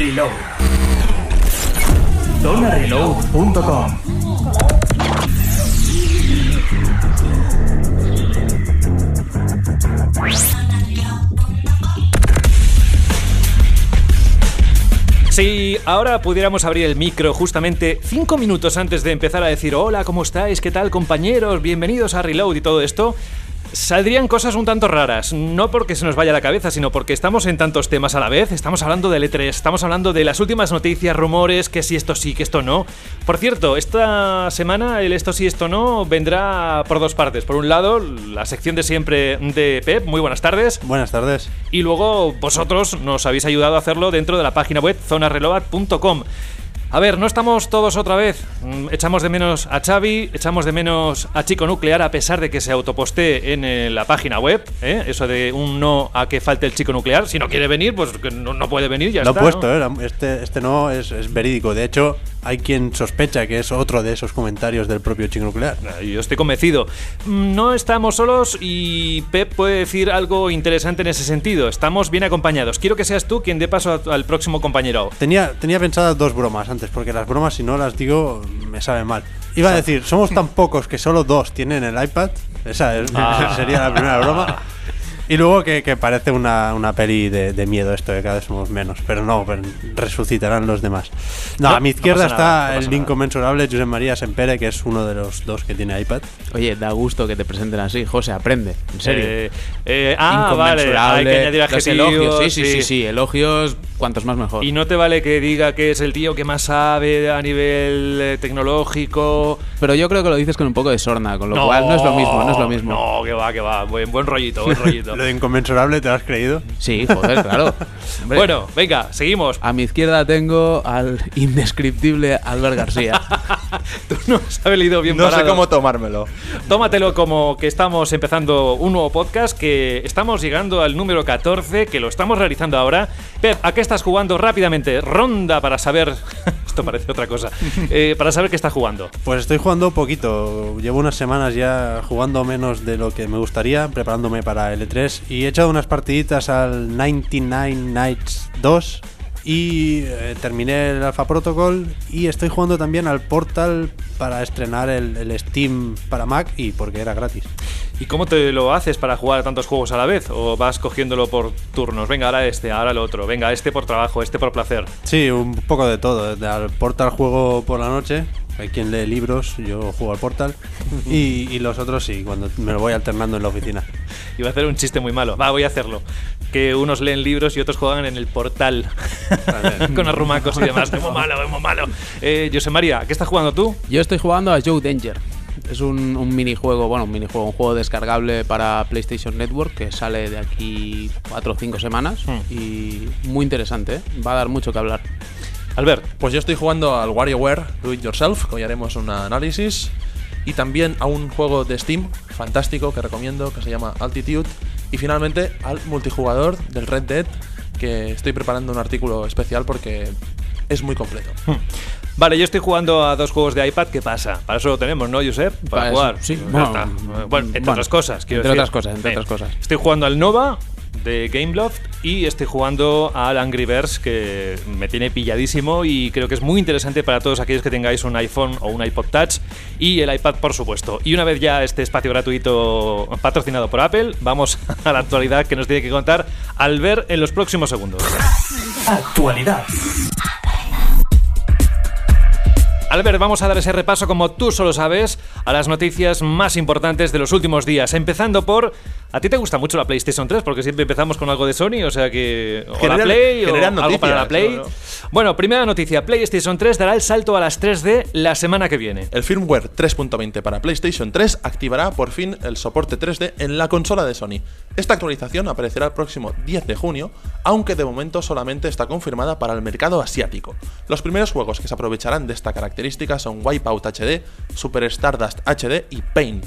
Reload. ZonaReload.com. Si ahora pudiéramos abrir el micro justamente 5 minutos antes de empezar a decir hola, ¿cómo estáis? ¿Qué tal, compañeros? Bienvenidos a Reload y todo esto, saldrían cosas un tanto raras. No porque se nos vaya la cabeza, sino porque estamos en tantos temas a la vez. Estamos hablando del E3, estamos hablando de las últimas noticias, rumores, que si esto sí, que esto no. Por cierto, esta semana el esto sí, esto no vendrá por dos partes. Por un lado, la sección de siempre de Pep. Muy buenas tardes. Buenas tardes. Y luego vosotros nos habéis ayudado a hacerlo dentro de la página web zonareload.com. A ver, no estamos todos otra vez. Echamos de menos a Xavi, echamos de menos a Chico Nuclear, a pesar de que se autopostee en la página web. Eso de un no a que falte el Chico Nuclear. Si no quiere venir, pues no puede venir, ya está. Lo he puesto, ¿no? Este no es verídico. De hecho, hay quien sospecha que es otro de esos comentarios del propio Chico Nuclear. Yo estoy convencido. No estamos solos y Pep puede decir algo interesante en ese sentido. Estamos bien acompañados. Quiero que seas tú quien dé paso al próximo compañero. Tenía pensadas dos bromas antes, porque las bromas, si no las digo, me saben mal. Iba a decir, somos tan pocos que solo 2 tienen el iPad. Esa sería la primera broma. Y luego que parece una peli de miedo esto, que cada vez somos menos. Pero no, resucitarán los demás. No, a mi izquierda está el inconmensurable Josep María Sempere, que es uno de los 2 que tiene iPad. Oye, da gusto que te presenten así, José, aprende, en serio. Vale, hay que añadir adjetivos. Elogios, sí, elogios, cuantos más mejor. Y no te vale que diga que es el tío que más sabe a nivel tecnológico. Pero yo creo que lo dices con un poco de sorna, con lo cual no es lo mismo. No, que va. Buen rollito. ¿Lo de inconmensurable te lo has creído? Sí, joder, claro. Hombre, bueno, venga, seguimos. A mi izquierda tengo al indescriptible Albert García. Tú no has leído bien parado. No sé cómo tomármelo. Tómatelo como que estamos empezando un nuevo podcast, que estamos llegando al número 14, que lo estamos realizando ahora. Pep, ¿a qué estás jugando rápidamente? Ronda para saber... Esto parece otra cosa. Para saber qué estás jugando. Pues estoy jugando poquito. Llevo unas semanas ya jugando menos de lo que me gustaría, preparándome para el E3. Y he echado unas partiditas al 99 Nights 2 y terminé el Alpha Protocol. Y estoy jugando también al Portal para estrenar el Steam para Mac, y porque era gratis. ¿Y cómo te lo haces para jugar a tantos juegos a la vez? ¿O vas cogiéndolo por turnos? Venga, ahora ahora el otro. Venga, este por trabajo, este por placer. Sí, un poco de todo. Al Portal juego por la noche. Hay quien lee libros, yo juego al Portal. Y los otros sí, cuando me lo voy alternando en la oficina. Iba a hacer un chiste muy malo. Voy a hacerlo. Que unos leen libros y otros juegan en el Portal. Con arrumacos y demás. Es muy malo. José María, ¿qué estás jugando tú? Yo estoy jugando a Joe Danger. Es un minijuego, un juego descargable para PlayStation Network que sale de aquí 4 o 5 semanas y muy interesante, va a dar mucho que hablar. Albert. Pues yo estoy jugando al WarioWare Do It Yourself, que hoy haremos un análisis, y también a un juego de Steam fantástico que recomiendo, que se llama Altitude, y finalmente al multijugador del Red Dead, que estoy preparando un artículo especial porque es muy completo. Vale, yo estoy jugando a 2 juegos de iPad. ¿Qué pasa? Para eso lo tenemos, ¿no, Josep? Para jugar. Sí, entre otras cosas, quiero decir. Entre otras cosas. Estoy jugando al Nova de Gameloft y estoy jugando al Angry Birds, que me tiene pilladísimo y creo que es muy interesante para todos aquellos que tengáis un iPhone o un iPod Touch y el iPad, por supuesto. Y una vez ya este espacio gratuito patrocinado por Apple, vamos a la actualidad que nos tiene que contar Albert en los próximos segundos. Actualidad. Albert, vamos a dar ese repaso, como tú solo sabes, a las noticias más importantes de los últimos días. Empezando por... ¿A ti te gusta mucho la PlayStation 3? Porque siempre empezamos con algo de Sony, o sea que... O la Play, o algo para la Play. No. Bueno, primera noticia. PlayStation 3 dará el salto a las 3D la semana que viene. El firmware 3.20 para PlayStation 3 activará por fin el soporte 3D en la consola de Sony. Esta actualización aparecerá el próximo 10 de junio, aunque de momento solamente está confirmada para el mercado asiático. Los primeros juegos que se aprovecharán de esta característica son Wipeout HD, Super Stardust HD y Pain.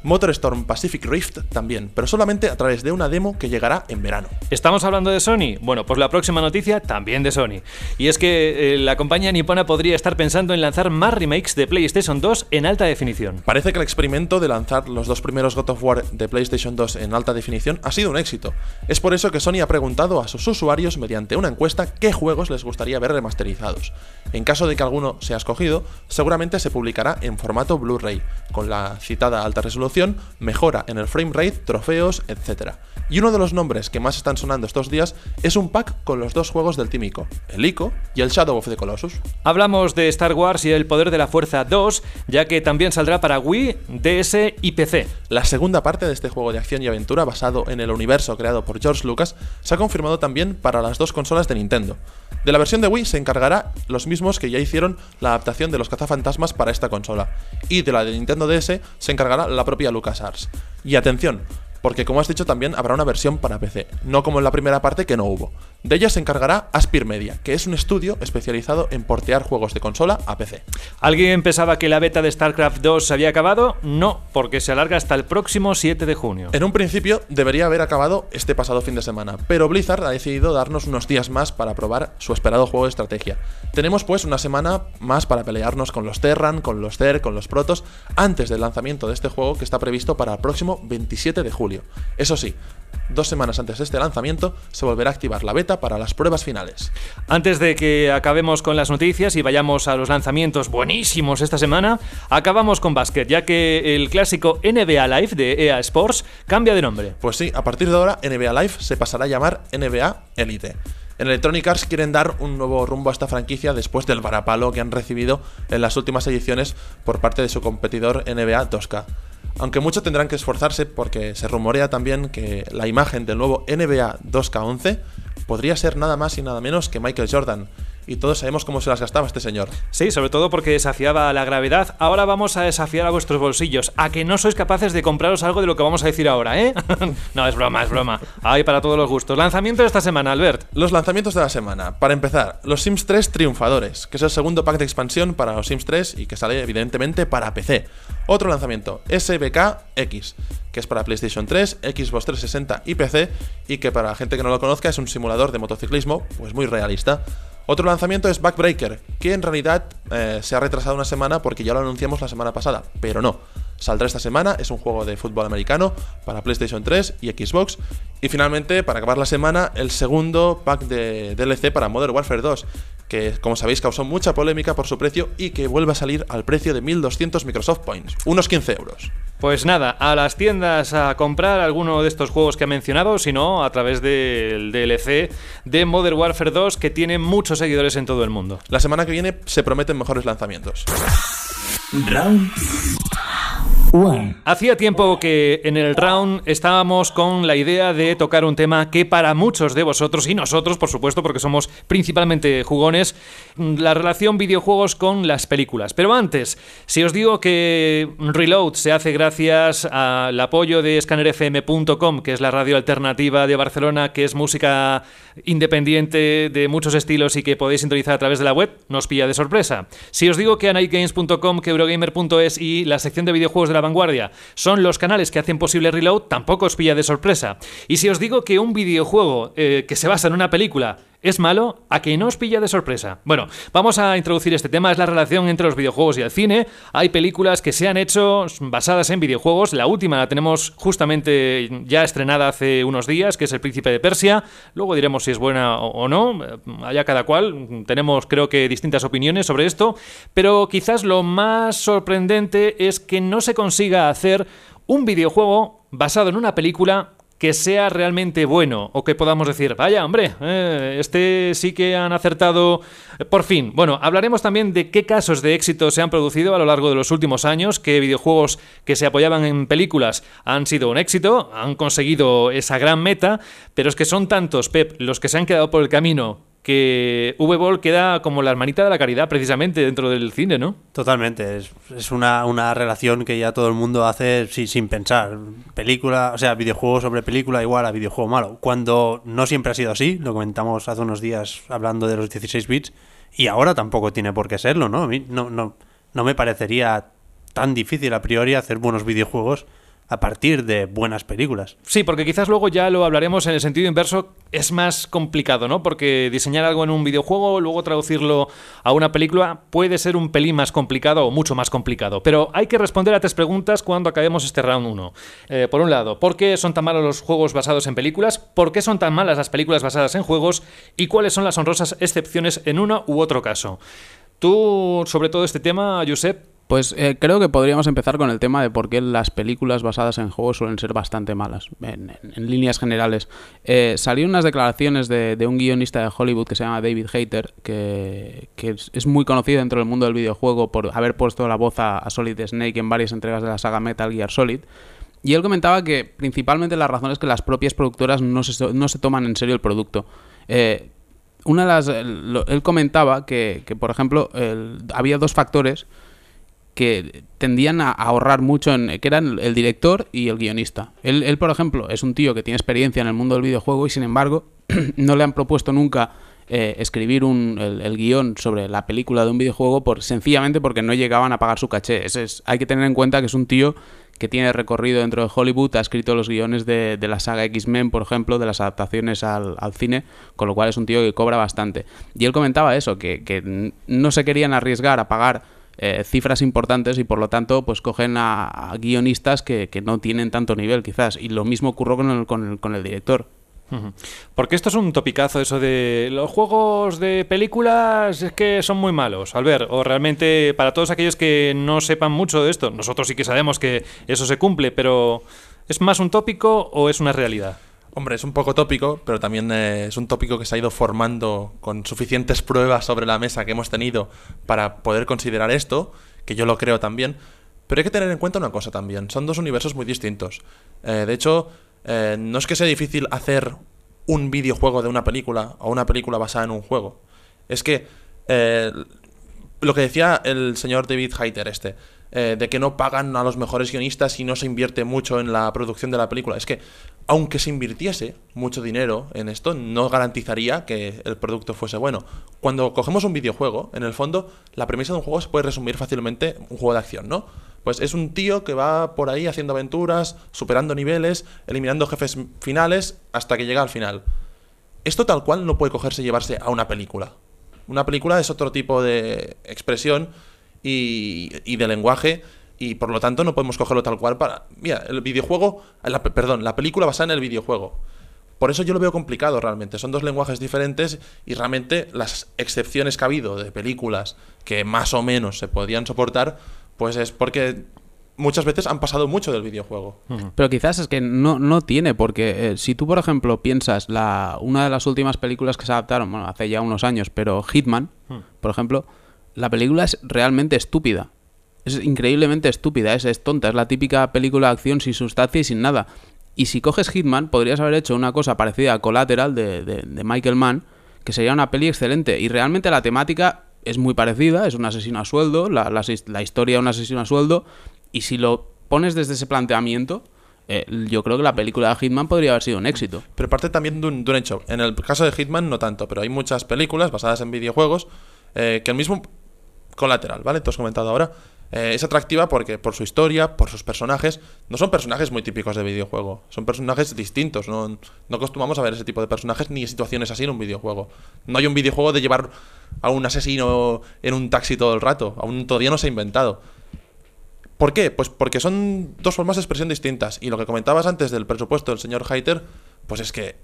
MotorStorm Pacific Rift también, pero solamente a través de una demo que llegará en verano. ¿Estamos hablando de Sony? Bueno, pues la próxima noticia también de Sony. Y es que la compañía nipona podría estar pensando en lanzar más remakes de PlayStation 2 en alta definición. Parece que el experimento de lanzar los 2 primeros God of War de PlayStation 2 en alta definición ha sido un éxito. Es por eso que Sony ha preguntado a sus usuarios mediante una encuesta qué juegos les gustaría ver remasterizados. En caso de que alguno sea escogido, seguramente se publicará en formato Blu-ray, con la citada alta resolución, mejora en el frame rate, trofeos, etc. Y uno de los nombres que más están sonando estos días es un pack con los 2 juegos del Team Ico, el Ico y el Shadow of the Colossus. Hablamos de Star Wars y el Poder de la Fuerza 2, ya que también saldrá para Wii, DS y PC. La segunda parte de este juego de acción y aventura basado en el universo creado por George Lucas se ha confirmado también para las 2 consolas de Nintendo. De la versión de Wii se encargará los mismos que ya hicieron la adaptación de los cazafantasmas para esta consola, y de la de Nintendo DS se encargará la propia LucasArts. Y atención, porque como has dicho también habrá una versión para PC, no como en la primera parte que no hubo. De ella se encargará Aspyr Media, que es un estudio especializado en portear juegos de consola a PC. ¿Alguien pensaba que la beta de StarCraft 2 se había acabado? No, porque se alarga hasta el próximo 7 de junio. En un principio debería haber acabado este pasado fin de semana, pero Blizzard ha decidido darnos unos días más para probar su esperado juego de estrategia. Tenemos pues una semana más para pelearnos con los Terran, con los Zerg, con los Protoss, antes del lanzamiento de este juego que está previsto para el próximo 27 de julio. Eso sí, 2 semanas antes de este lanzamiento se volverá a activar la beta para las pruebas finales. Antes de que acabemos con las noticias y vayamos a los lanzamientos buenísimos esta semana, acabamos con básquet, ya que el clásico NBA Live de EA Sports cambia de nombre. Pues sí, a partir de ahora NBA Live se pasará a llamar NBA Elite. En Electronic Arts quieren dar un nuevo rumbo a esta franquicia después del varapalo que han recibido en las últimas ediciones por parte de su competidor NBA 2K. Aunque mucho tendrán que esforzarse porque se rumorea también que la imagen del nuevo NBA 2K11 podría ser nada más y nada menos que Michael Jordan. Y todos sabemos cómo se las gastaba este señor. Sí, sobre todo porque desafiaba a la gravedad. Ahora vamos a desafiar a vuestros bolsillos. A que no sois capaces de compraros algo de lo que vamos a decir ahora, ¿eh? No, es broma, es broma. Hay para todos los gustos. Lanzamiento de esta semana, Albert. Los lanzamientos de la semana. Para empezar, los Sims 3 Triunfadores, que es el segundo pack de expansión para los Sims 3 y que sale evidentemente para PC. Otro lanzamiento, SBK-X, que es para PlayStation 3, Xbox 360 y PC, y que para la gente que no lo conozca es un simulador de motociclismo, pues muy realista. Otro lanzamiento es Backbreaker, que en realidad se ha retrasado una semana porque ya lo anunciamos la semana pasada, pero no. Saldrá esta semana, es un juego de fútbol americano para PlayStation 3 y Xbox. Y finalmente, para acabar la semana, el segundo pack de DLC para Modern Warfare 2, que como sabéis causó mucha polémica por su precio y que vuelve a salir al precio de 1.200 Microsoft Points, unos 15 euros. Pues nada, a las tiendas a comprar alguno de estos juegos que he mencionado, sino a través del DLC de Modern Warfare 2, que tiene muchos seguidores en todo el mundo. La semana que viene se prometen mejores lanzamientos. Round 1. Hacía tiempo que en el round estábamos con la idea de tocar un tema que para muchos de vosotros y nosotros, por supuesto, porque somos principalmente jugones, la relación videojuegos con las películas. Pero antes, si os digo que Reload se hace gracias al apoyo de ScannerFM.com, que es la radio alternativa de Barcelona, que es música independiente de muchos estilos y que podéis sintonizar a través de la web, no os pilla de sorpresa. Si os digo que AnightGames.com, que Eurogamer.es y la sección de videojuegos de La Vanguardia son los canales que hacen posible Reload, tampoco os pilla de sorpresa. Y si os digo que un videojuego que se basa en una película es malo, ¿a que no os pilla de sorpresa? Bueno, vamos a introducir este tema, es la relación entre los videojuegos y el cine. Hay películas que se han hecho basadas en videojuegos, la última la tenemos justamente ya estrenada hace unos días, que es El Príncipe de Persia. Luego diremos si es buena o no, allá cada cual, tenemos creo que distintas opiniones sobre esto, pero quizás lo más sorprendente es que no se consiga hacer un videojuego basado en una película que sea realmente bueno, o que podamos decir, vaya hombre, este sí que han acertado por fin. Bueno, hablaremos también de qué casos de éxito se han producido a lo largo de los últimos años, qué videojuegos que se apoyaban en películas han sido un éxito, han conseguido esa gran meta, pero es que son tantos, Pep, los que se han quedado por el camino, que V-Ball queda como la hermanita de la caridad precisamente dentro del cine, ¿no? Totalmente, es una relación que ya todo el mundo hace sin pensar. Película, o sea, videojuego sobre película igual a videojuego malo. Cuando no siempre ha sido así, lo comentamos hace unos días hablando de los 16 bits, y ahora tampoco tiene por qué serlo, ¿no? A mí no me parecería tan difícil a priori hacer buenos videojuegos a partir de buenas películas. Sí, porque quizás luego ya lo hablaremos en el sentido inverso, es más complicado, ¿no? Porque diseñar algo en un videojuego, luego traducirlo a una película, puede ser un pelín más complicado o mucho más complicado. Pero hay que responder a 3 preguntas cuando acabemos este round 1. Por un lado, ¿por qué son tan malos los juegos basados en películas? ¿Por qué son tan malas las películas basadas en juegos? ¿Y cuáles son las honrosas excepciones en uno u otro caso? Tú, sobre todo este tema, Josep. Pues creo que podríamos empezar con el tema de por qué las películas basadas en juegos suelen ser bastante malas, en líneas generales. Salieron unas declaraciones de un guionista de Hollywood que se llama David Hayter, que es muy conocido dentro del mundo del videojuego por haber puesto la voz a Solid Snake en varias entregas de la saga Metal Gear Solid. Y él comentaba que principalmente la razón es que las propias productoras no se toman en serio el producto. Él comentaba que por ejemplo, había 2 factores que tendían a ahorrar mucho, que eran el director y el guionista. Él, por ejemplo, es un tío que tiene experiencia en el mundo del videojuego y, sin embargo, no le han propuesto nunca escribir el guión sobre la película de un videojuego sencillamente porque no llegaban a pagar su caché. Hay que tener en cuenta que es un tío que tiene recorrido dentro de Hollywood, ha escrito los guiones de la saga X-Men, por ejemplo, de las adaptaciones al cine, con lo cual es un tío que cobra bastante. Y él comentaba eso, que no se querían arriesgar a pagar cifras importantes y por lo tanto pues cogen a guionistas que no tienen tanto nivel quizás, y lo mismo ocurrió con el director. Porque esto es un topicazo, eso de los juegos de películas es que son muy malos, Albert, o realmente para todos aquellos que no sepan mucho de esto, nosotros sí que sabemos que eso se cumple, pero ¿es más un tópico o es una realidad? Hombre, es un poco tópico, pero también es un tópico que se ha ido formando con suficientes pruebas sobre la mesa que hemos tenido para poder considerar esto, que yo lo creo también. Pero hay que tener en cuenta una cosa también, son 2 universos muy distintos. De hecho, no es que sea difícil hacer un videojuego de una película o una película basada en un juego. Es que lo que decía el señor David Hayter de que no pagan a los mejores guionistas y no se invierte mucho en la producción de la película. Es que, aunque se invirtiese mucho dinero en esto, no garantizaría que el producto fuese bueno. Cuando cogemos un videojuego, en el fondo, la premisa de un juego se puede resumir fácilmente un juego de acción, ¿no? Pues es un tío que va por ahí haciendo aventuras, superando niveles, eliminando jefes finales, hasta que llega al final. Esto tal cual no puede cogerse y llevarse a una película. Una película es otro tipo de expresión y de lenguaje, y por lo tanto no podemos cogerlo tal cual para... Mira, la película basada en el videojuego. Por eso yo lo veo complicado realmente. Son 2 lenguajes diferentes y realmente las excepciones que ha habido de películas que más o menos se podían soportar, pues es porque muchas veces han pasado mucho del videojuego. Pero quizás es que no tiene, porque si tú, por ejemplo, piensas una de las últimas películas que se adaptaron, bueno, hace ya unos años, pero Hitman, por ejemplo, la película es realmente estúpida. Es increíblemente estúpida, es tonta, es la típica película de acción sin sustancia y sin nada. Y si coges Hitman, podrías haber hecho una cosa parecida a Collateral de Michael Mann, que sería una peli excelente. Y realmente la temática es muy parecida, es un asesino a sueldo, la historia de un asesino a sueldo. Y si lo pones desde ese planteamiento, yo creo que la película de Hitman podría haber sido un éxito. Pero parte también de un hecho. En el caso de Hitman no tanto, pero hay muchas películas basadas en videojuegos que el mismo Collateral, ¿vale? Te has comentado ahora. Es atractiva porque por su historia, por sus personajes. No son personajes muy típicos de videojuego, son personajes distintos. No acostumbramos a ver ese tipo de personajes ni situaciones así en un videojuego. No hay un videojuego de llevar a un asesino en un taxi todo el rato. Aún todavía no se ha inventado. ¿Por qué? Pues porque son 2 formas de expresión distintas. Y lo que comentabas antes del presupuesto del señor Hayter, pues es que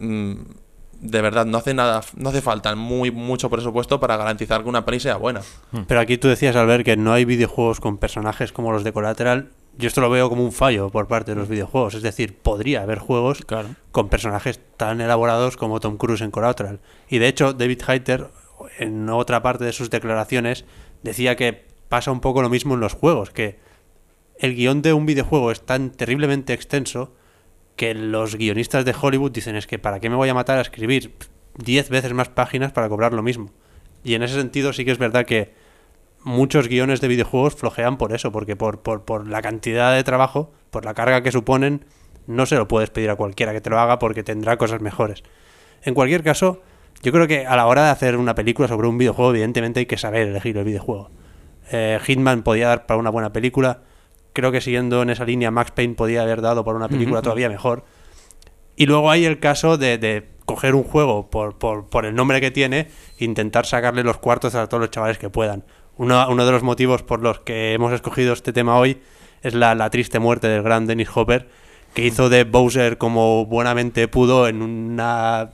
de verdad no hace falta mucho presupuesto para garantizar que una peli sea buena. Pero aquí tú decías, Albert, que no hay videojuegos con personajes como los de Collateral. Yo esto lo veo como un fallo por parte de los videojuegos. Es decir, podría haber juegos con personajes tan elaborados como Tom Cruise en Collateral. Y de hecho, David Hayter, en otra parte de sus declaraciones, decía que pasa un poco lo mismo en los juegos, que el guión de un videojuego es tan terriblemente extenso que los guionistas de Hollywood dicen, es que ¿para qué me voy a matar a escribir 10 veces más páginas para cobrar lo mismo? Y en ese sentido sí que es verdad que muchos guiones de videojuegos flojean por eso, porque por la cantidad de trabajo, por la carga que suponen, no se lo puedes pedir a cualquiera que te lo haga porque tendrá cosas mejores. En cualquier caso, yo creo que a la hora de hacer una película sobre un videojuego, evidentemente hay que saber elegir el videojuego. Hitman podía dar para una buena película. creo que siguiendo en esa línea Max Payne podía haber dado por una película todavía mejor. Y luego hay el caso de coger un juego por el nombre que tiene e intentar sacarle los cuartos a todos los chavales que puedan. Uno de los motivos por los que hemos escogido este tema hoy es la triste muerte del gran Dennis Hopper, que hizo de Bowser como buenamente pudo en una...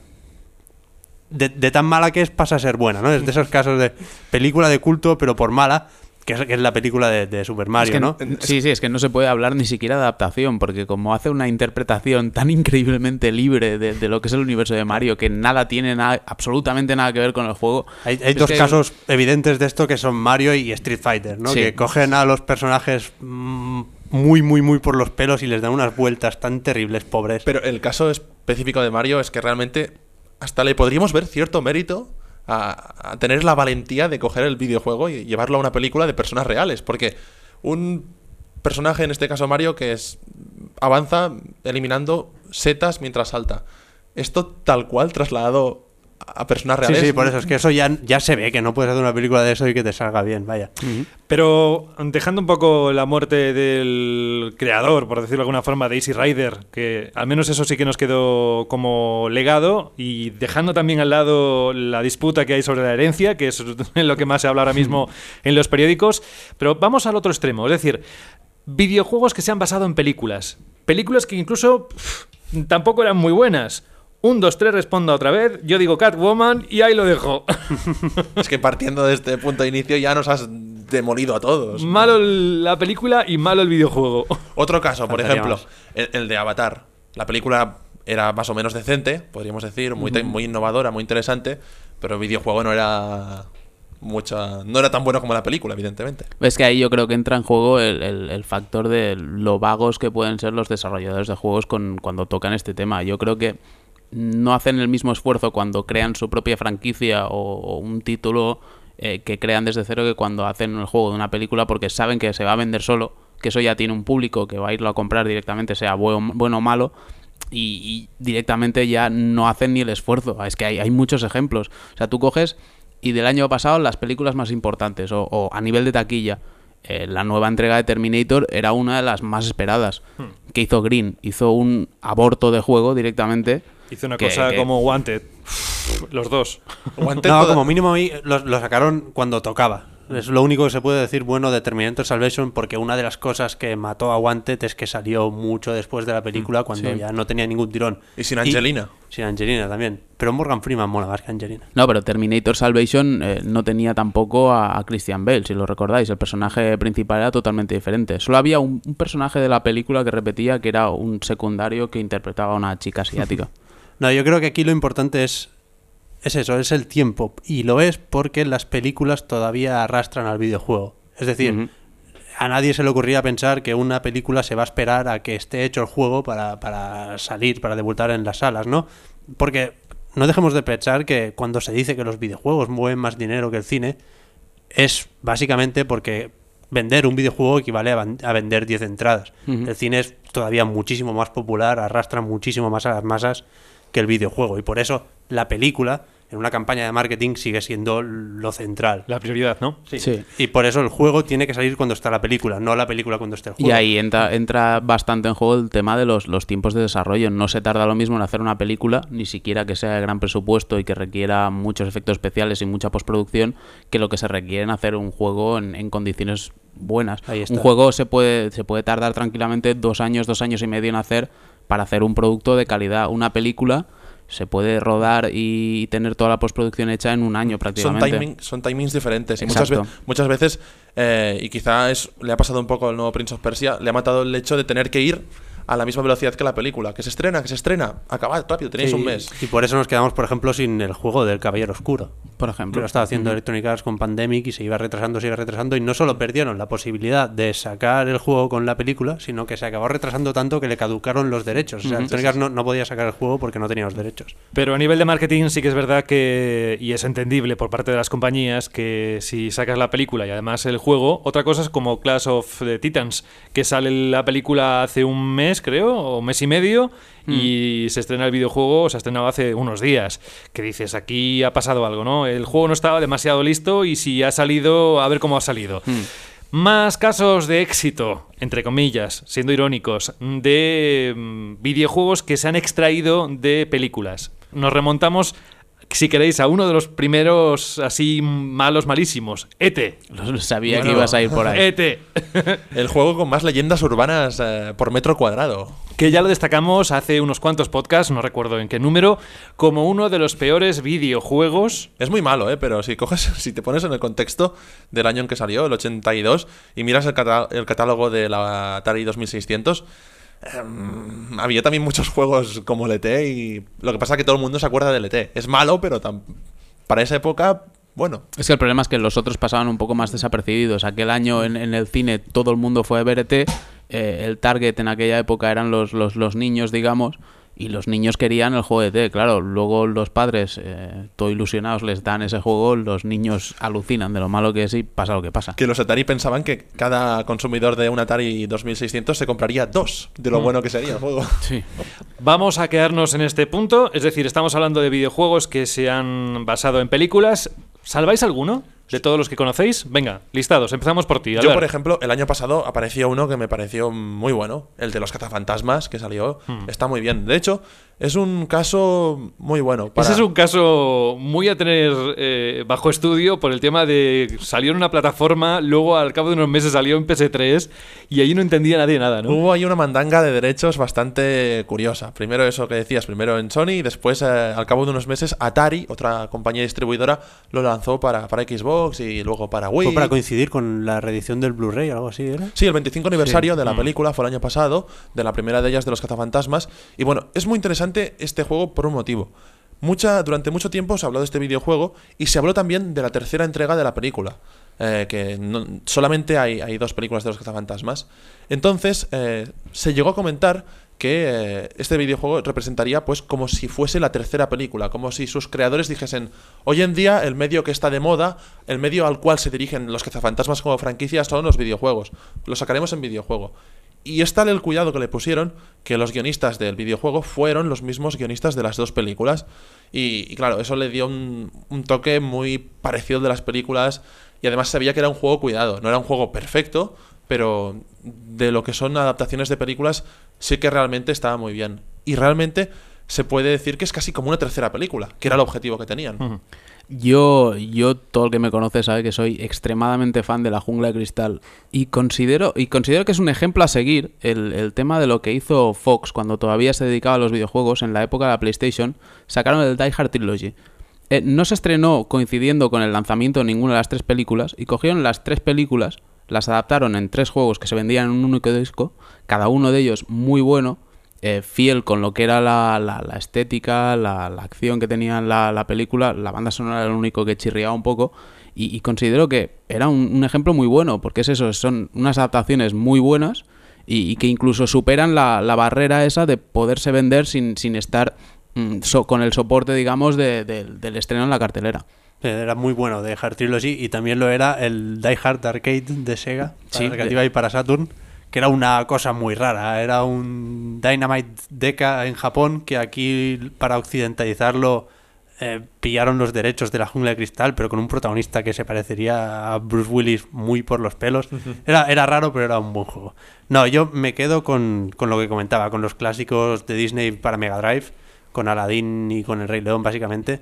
De tan mala que es, pasa a ser buena, ¿no? Es de esos casos de película de culto, pero por mala, que es la película de Super Mario, es que, ¿no? Sí, es que no se puede hablar ni siquiera de adaptación, porque como hace una interpretación tan increíblemente libre de lo que es el universo de Mario, que nada tiene absolutamente nada que ver con el juego. Hay dos casos evidentes de esto, que son Mario y Street Fighter, ¿no? Sí. Que cogen a los personajes muy, muy, muy por los pelos y les dan unas vueltas tan terribles, pobres. Pero el caso específico de Mario es que realmente hasta le podríamos ver cierto mérito a tener la valentía de coger el videojuego y llevarlo a una película de personas reales, porque un personaje, en este caso Mario, que avanza eliminando setas mientras salta. Esto tal cual trasladado a personas reales. Sí, por eso es que eso ya se ve, que no puedes hacer una película de eso y que te salga bien, vaya. Pero dejando un poco la muerte del creador, por decirlo de alguna forma, de Easy Rider, que al menos eso sí que nos quedó como legado, y dejando también al lado la disputa que hay sobre la herencia, que es lo que más se habla ahora mismo en los periódicos, pero vamos al otro extremo, es decir, videojuegos que se han basado en películas que incluso tampoco eran muy buenas. 1, 2, 3, responda otra vez. Yo digo Catwoman y ahí lo dejo. Es que partiendo de este punto de inicio ya nos has demolido a todos. Malo la película y malo el videojuego. Otro caso, por Faltaría ejemplo, más. el de Avatar. La película era más o menos decente, podríamos decir, muy innovadora, muy interesante, pero el videojuego no era tan bueno como la película, evidentemente. Es que ahí yo creo que entra en juego el factor de lo vagos que pueden ser los desarrolladores de juegos cuando tocan este tema. Yo creo que no hacen el mismo esfuerzo cuando crean su propia franquicia o un título que crean desde cero que cuando hacen el juego de una película, porque saben que se va a vender solo, que eso ya tiene un público que va a irlo a comprar directamente, sea bueno o malo, y directamente ya no hacen ni el esfuerzo. Es que hay muchos ejemplos. O sea, tú coges y del año pasado las películas más importantes o a nivel de taquilla, la nueva entrega de Terminator era una de las más esperadas. ¿Qué hizo Green? Hizo un aborto de juego directamente. Hizo una cosa como Wanted. Los dos. No, como mínimo ahí lo sacaron cuando tocaba. Es lo único que se puede decir bueno de Terminator Salvation, porque una de las cosas que mató a Wanted es que salió mucho después de la película, cuando ya no tenía ningún tirón. Y sin Angelina. Sin Angelina también. Pero Morgan Freeman mola más que Angelina. No, pero Terminator Salvation no tenía tampoco a Christian Bale, si lo recordáis. El personaje principal era totalmente diferente. Solo había un personaje de la película que repetía, que era un secundario que interpretaba a una chica asiática. No, yo creo que aquí lo importante es eso, es el tiempo. Y lo es porque las películas todavía arrastran al videojuego. Es decir, a nadie se le ocurría pensar que una película se va a esperar a que esté hecho el juego para salir, para debutar en las salas, ¿no? Porque no dejemos de pensar que cuando se dice que los videojuegos mueven más dinero que el cine, es básicamente porque vender un videojuego equivale a vender 10 entradas. El cine es todavía muchísimo más popular, arrastra muchísimo más a las masas que el videojuego, y por eso la película en una campaña de marketing sigue siendo lo central. La prioridad, ¿no? Sí. Y por eso el juego tiene que salir cuando está la película, no la película cuando esté el juego. Y ahí entra bastante en juego el tema de los tiempos de desarrollo. No se tarda lo mismo en hacer una película, ni siquiera que sea de gran presupuesto y que requiera muchos efectos especiales y mucha postproducción, que lo que se requiere en hacer un juego en condiciones buenas. Ahí está. Un juego se puede tardar tranquilamente 2 años y medio en hacer, para hacer un producto de calidad. Una película se puede rodar y tener toda la postproducción hecha en 1 año prácticamente. Son timings diferentes. Y Exacto. muchas veces, y quizá le ha pasado un poco al nuevo Prince of Persia, le ha matado el hecho de tener que ir a la misma velocidad que la película. Que se estrena, acabad rápido, tenéis un mes. Y por eso nos quedamos, por ejemplo, sin el juego del Caballero Oscuro. Por Que ejemplo. lo estaba haciendo Electronic Arts con Pandemic y se iba retrasando, y no solo perdieron la posibilidad de sacar el juego con la película, sino que se acabó retrasando tanto que le caducaron los derechos. O sea, Electronic Arts no podía sacar el juego porque no tenía los derechos. Pero a nivel de marketing sí que es verdad que, y es entendible por parte de las compañías, que si sacas la película y además el juego, otra cosa es como Clash of the Titans, que sale la película hace un mes, creo, o mes y medio, y se estrena el videojuego, se ha estrenado hace unos días. Que dices, aquí ha pasado algo, ¿no? El juego no estaba demasiado listo y si ha salido, a ver cómo ha salido. Más casos de éxito, entre comillas, siendo irónicos, de videojuegos que se han extraído de películas. Nos remontamos, si queréis, a uno de los primeros así malísimos, E.T. Sabía que ibas a ir por ahí. E.T. El juego con más leyendas urbanas por metro cuadrado. Que ya lo destacamos hace unos cuantos podcasts, no recuerdo en qué número, como uno de los peores videojuegos. Es muy malo, pero si te pones en el contexto del año en que salió, el 82, y miras el catálogo de la Atari 2600, había también muchos juegos como el E.T. y lo que pasa es que todo el mundo se acuerda del E.T. Es malo, pero para esa época, bueno. Es que el problema es que los otros pasaban un poco más desapercibidos. Aquel año en el cine todo el mundo fue a ver E.T. El target en aquella época eran los niños, digamos, y los niños querían el juego de E.T. Claro, luego los padres, todo ilusionados, les dan ese juego, los niños alucinan de lo malo que es y pasa lo que pasa. Que los Atari pensaban que cada consumidor de un Atari 2600 se compraría 2 de lo bueno que sería el juego. Sí. Vamos a quedarnos en este punto, es decir, estamos hablando de videojuegos que se han basado en películas. ¿Salváis alguno de todos los que conocéis? Venga, listados, empezamos por ti. Yo, por ejemplo, el año pasado apareció uno que me pareció muy bueno, el de los cazafantasmas, que salió. Está muy bien. De hecho, es un caso muy bueno. Ese es un caso muy a tener bajo estudio por el tema de salió en una plataforma, luego al cabo de unos meses salió en PS3 y ahí no entendía nadie nada, ¿no? Hubo ahí una mandanga de derechos bastante curiosa. Primero eso que decías, primero en Sony y después, al cabo de unos meses, Atari, otra compañía distribuidora, lo lanzó para Xbox y luego para Wii. ¿Fue para coincidir con la reedición del Blu-ray o algo así, era? Sí, el 25 aniversario de la película fue el año pasado, de la primera de ellas de los cazafantasmas. Y bueno, es muy interesante este juego por un motivo. Durante mucho tiempo se habló de este videojuego y se habló también de la tercera entrega de la película. Solamente hay 2 películas de los cazafantasmas. Entonces, se llegó a comentar que este videojuego representaría pues como si fuese la tercera película, como si sus creadores dijesen: hoy en día el medio que está de moda, el medio al cual se dirigen los cazafantasmas como franquicia son los videojuegos. Lo sacaremos en videojuego. Y es tal el cuidado que le pusieron que los guionistas del videojuego fueron los mismos guionistas de las 2 películas. Y claro, eso le dio un toque muy parecido de las películas. Y además se veía que era un juego cuidado. No era un juego perfecto, pero de lo que son adaptaciones de películas sí que realmente estaba muy bien. Y realmente se puede decir que es casi como una tercera película, que era el objetivo que tenían. Yo, todo el que me conoce sabe que soy extremadamente fan de La Jungla de Cristal y considero que es un ejemplo a seguir el tema de lo que hizo Fox cuando todavía se dedicaba a los videojuegos en la época de la PlayStation. Sacaron el Die Hard Trilogy. No se estrenó coincidiendo con el lanzamiento de ninguna de las 3 películas y cogieron las 3 películas, las adaptaron en 3 juegos que se vendían en un único disco, cada uno de ellos muy bueno, fiel con lo que era la estética, la acción que tenía la película. La banda sonora era lo único que chirriaba un poco y considero que era un ejemplo muy bueno, porque es eso, son unas adaptaciones muy buenas y que incluso superan la barrera esa de poderse vender sin estar con el soporte, digamos, del estreno en la cartelera. Era muy bueno de Hard Trilogy y también lo era el Die Hard Arcade de Sega, para recreativa y para Saturn, que era una cosa muy rara. Era un Dynamite Deca en Japón que aquí, para occidentalizarlo, pillaron los derechos de La Jungla de Cristal, pero con un protagonista que se parecería a Bruce Willis muy por los pelos. Era raro, pero era un buen juego. No, yo me quedo con lo que comentaba, con los clásicos de Disney para Mega Drive, con Aladdin y con El Rey León, básicamente.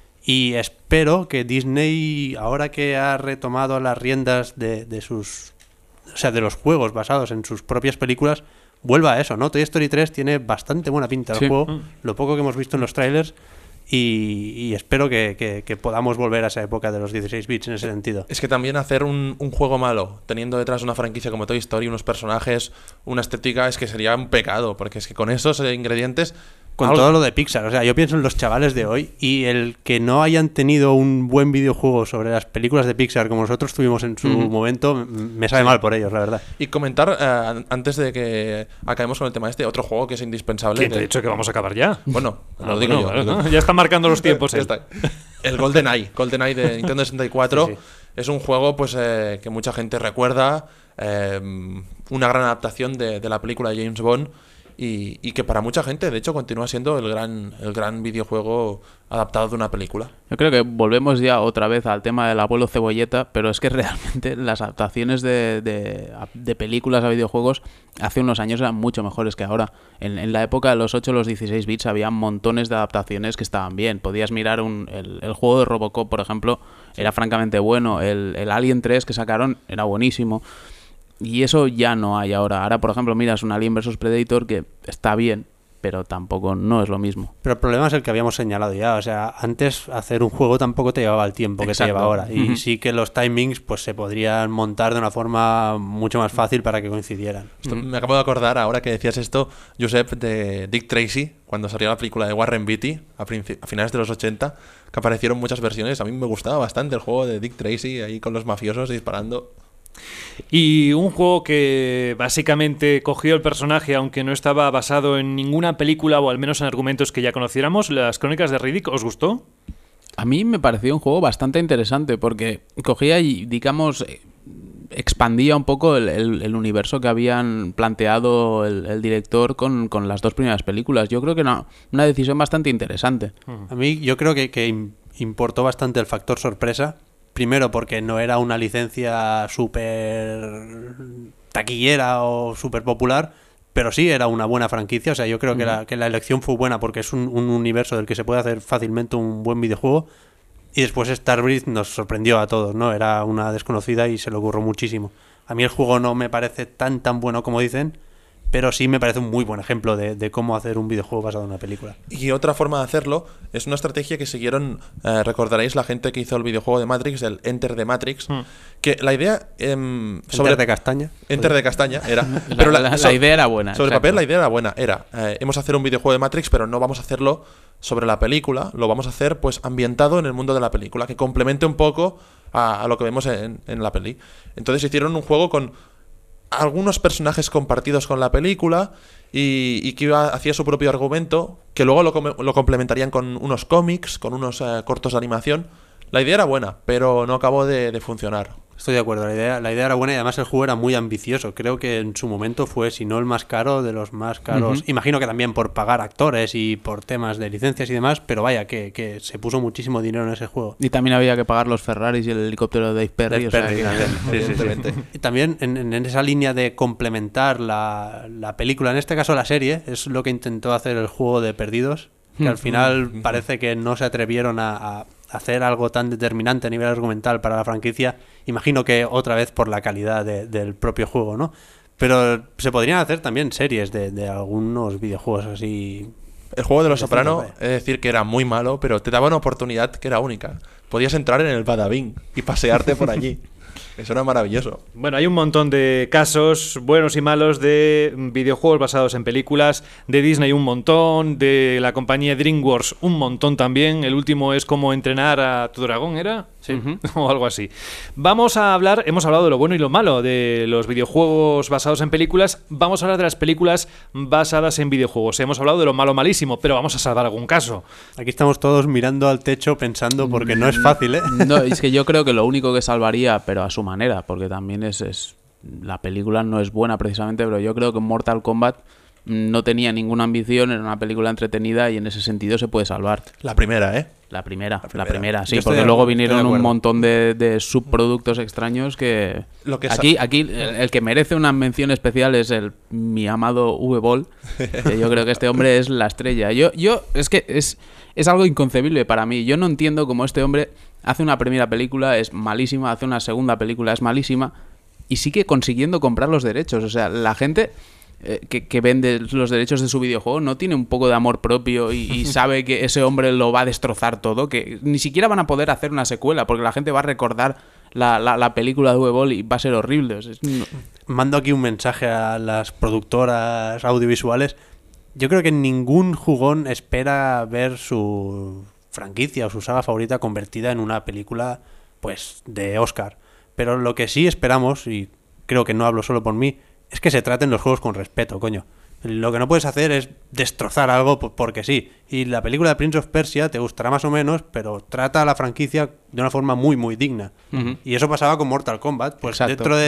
Y espero que Disney, ahora que ha retomado las riendas de sus... O sea, de los juegos basados en sus propias películas, vuelva a eso, ¿no? Toy Story 3 tiene bastante buena pinta el juego, lo poco que hemos visto en los trailers, y espero que podamos volver a esa época de los 16 bits en ese sentido. Es que también hacer un juego malo, teniendo detrás una franquicia como Toy Story, unos personajes, una estética, es que sería un pecado, porque es que con esos ingredientes... Con todo lo de Pixar, o sea, yo pienso en los chavales de hoy y el que no hayan tenido un buen videojuego sobre las películas de Pixar como nosotros tuvimos en su momento, me sabe mal por ellos, la verdad. Y comentar, antes de que acabemos con el tema otro juego que es indispensable. ¿Quién te ha dicho que vamos a acabar ya? Bueno, lo digo yo. ¿no? Ya están marcando los tiempos. El GoldenEye de Nintendo 64 es un juego pues que mucha gente recuerda, una gran adaptación de la película de James Bond. y que para mucha gente, de hecho, continúa siendo el gran videojuego adaptado de una película. Yo creo que volvemos ya otra vez al tema del abuelo cebolleta, pero es que realmente las adaptaciones de películas a videojuegos hace unos años eran mucho mejores que ahora. En la época de los 8 o los 16 bits había montones de adaptaciones que estaban bien. Podías mirar el juego de Robocop, por ejemplo, era francamente bueno. El Alien 3 que sacaron era buenísimo. Y eso ya no hay ahora. Ahora, por ejemplo, miras un Alien vs Predator que está bien, pero tampoco no es lo mismo. Pero el problema es el que habíamos señalado ya. O sea, antes hacer un juego tampoco te llevaba el tiempo que te lleva ahora. Y sí que los timings pues se podrían montar de una forma mucho más fácil para que coincidieran. Me acabo de acordar, ahora que decías esto, Josep, de Dick Tracy, cuando salió la película de Warren Beatty a finales de los 80, que aparecieron muchas versiones. A mí me gustaba bastante el juego de Dick Tracy, ahí con los mafiosos disparando. Y un juego que básicamente cogió el personaje, aunque no estaba basado en ninguna película o al menos en argumentos que ya conociéramos, Las Crónicas de Riddick, ¿os gustó? A mí me pareció un juego bastante interesante porque cogía y, digamos, expandía un poco el universo que habían planteado el director con las dos primeras películas. Yo creo que una decisión bastante interesante. A mí yo creo que importó bastante el factor sorpresa. Primero porque no era una licencia súper taquillera o súper popular, pero sí era una buena franquicia. O sea, yo creo que la elección fue buena porque es un universo del que se puede hacer fácilmente un buen videojuego. Y después Starbreeze nos sorprendió a todos, ¿no? Era una desconocida y se le ocurrió muchísimo. A mí el juego no me parece tan bueno como dicen, pero sí me parece un muy buen ejemplo de cómo hacer un videojuego basado en una película. Y otra forma de hacerlo es una estrategia que siguieron, recordaréis, la gente que hizo el videojuego de Matrix, el Enter the Matrix, que la idea... Enter de castaña. Enter de castaña era... pero la idea era buena. Sobre exacto. papel la idea era buena. Era, hemos a hacer un videojuego de Matrix, pero no vamos a hacerlo sobre la película, lo vamos a hacer pues ambientado en el mundo de la película, que complemente un poco a lo que vemos en la peli. Entonces hicieron un juego con algunos personajes compartidos con la película y que hacía su propio argumento, que luego lo complementarían con unos cómics, con unos cortos de animación. La idea era buena, pero no acabó de funcionar. Estoy de acuerdo, la idea era buena y además el juego era muy ambicioso. Creo que en su momento fue, si no el más caro, de los más caros. Imagino que también por pagar actores y por temas de licencias y demás, pero vaya, que se puso muchísimo dinero en ese juego. Y también había que pagar los Ferraris y el helicóptero de Dave Perry. Y también en esa línea de complementar la película, en este caso la serie, es lo que intentó hacer el juego de Perdidos, que al final parece que no se atrevieron a hacer algo tan determinante a nivel argumental para la franquicia. Imagino que otra vez por la calidad del propio juego, ¿no? Pero se podrían hacer también series de algunos videojuegos así. El juego de Los Soprano, es decir, que era muy malo, pero te daba una oportunidad que era única. Podías entrar en el Badabing y pasearte por allí. Eso era maravilloso. Bueno, hay un montón de casos buenos y malos de videojuegos basados en películas. De Disney un montón, de la compañía DreamWorks un montón también. El último es Cómo entrenar a tu dragón, ¿era? Sí, o algo así. Hemos hablado de lo bueno y lo malo de los videojuegos basados en películas. Vamos a hablar de las películas basadas en videojuegos. Hemos hablado de lo malo malísimo, pero vamos a salvar algún caso. Aquí estamos todos mirando al techo pensando porque no es fácil, ¿eh? No, es que yo creo que lo único que salvaría, pero a su manera, porque también la película no es buena precisamente, pero yo creo que Mortal Kombat no tenía ninguna ambición, era una película entretenida y en ese sentido se puede salvar. La primera, ¿eh? La primera, sí, porque luego vinieron un montón de subproductos extraños que aquí el que merece una mención especial es mi amado V-Ball, que yo creo que este hombre es la estrella. Yo es que es algo inconcebible para mí. Yo no entiendo cómo este hombre hace una primera película, es malísima, hace una segunda película, es malísima, y sigue consiguiendo comprar los derechos. O sea, la gente que vende los derechos de su videojuego no tiene un poco de amor propio y sabe que ese hombre lo va a destrozar todo, que ni siquiera van a poder hacer una secuela porque la gente va a recordar la película de V-Ball y va a ser horrible. Mando aquí un mensaje a las productoras audiovisuales. Yo creo que ningún jugón espera ver su franquicia o su saga favorita convertida en una película pues de Oscar, pero lo que sí esperamos, y creo que no hablo solo por mí, es que se traten los juegos con respeto, coño. Lo que no puedes hacer es destrozar algo porque sí. Y la película de Prince of Persia te gustará más o menos, pero trata a la franquicia de una forma muy, muy digna. Y eso pasaba con Mortal Kombat. Pues exacto. Dentro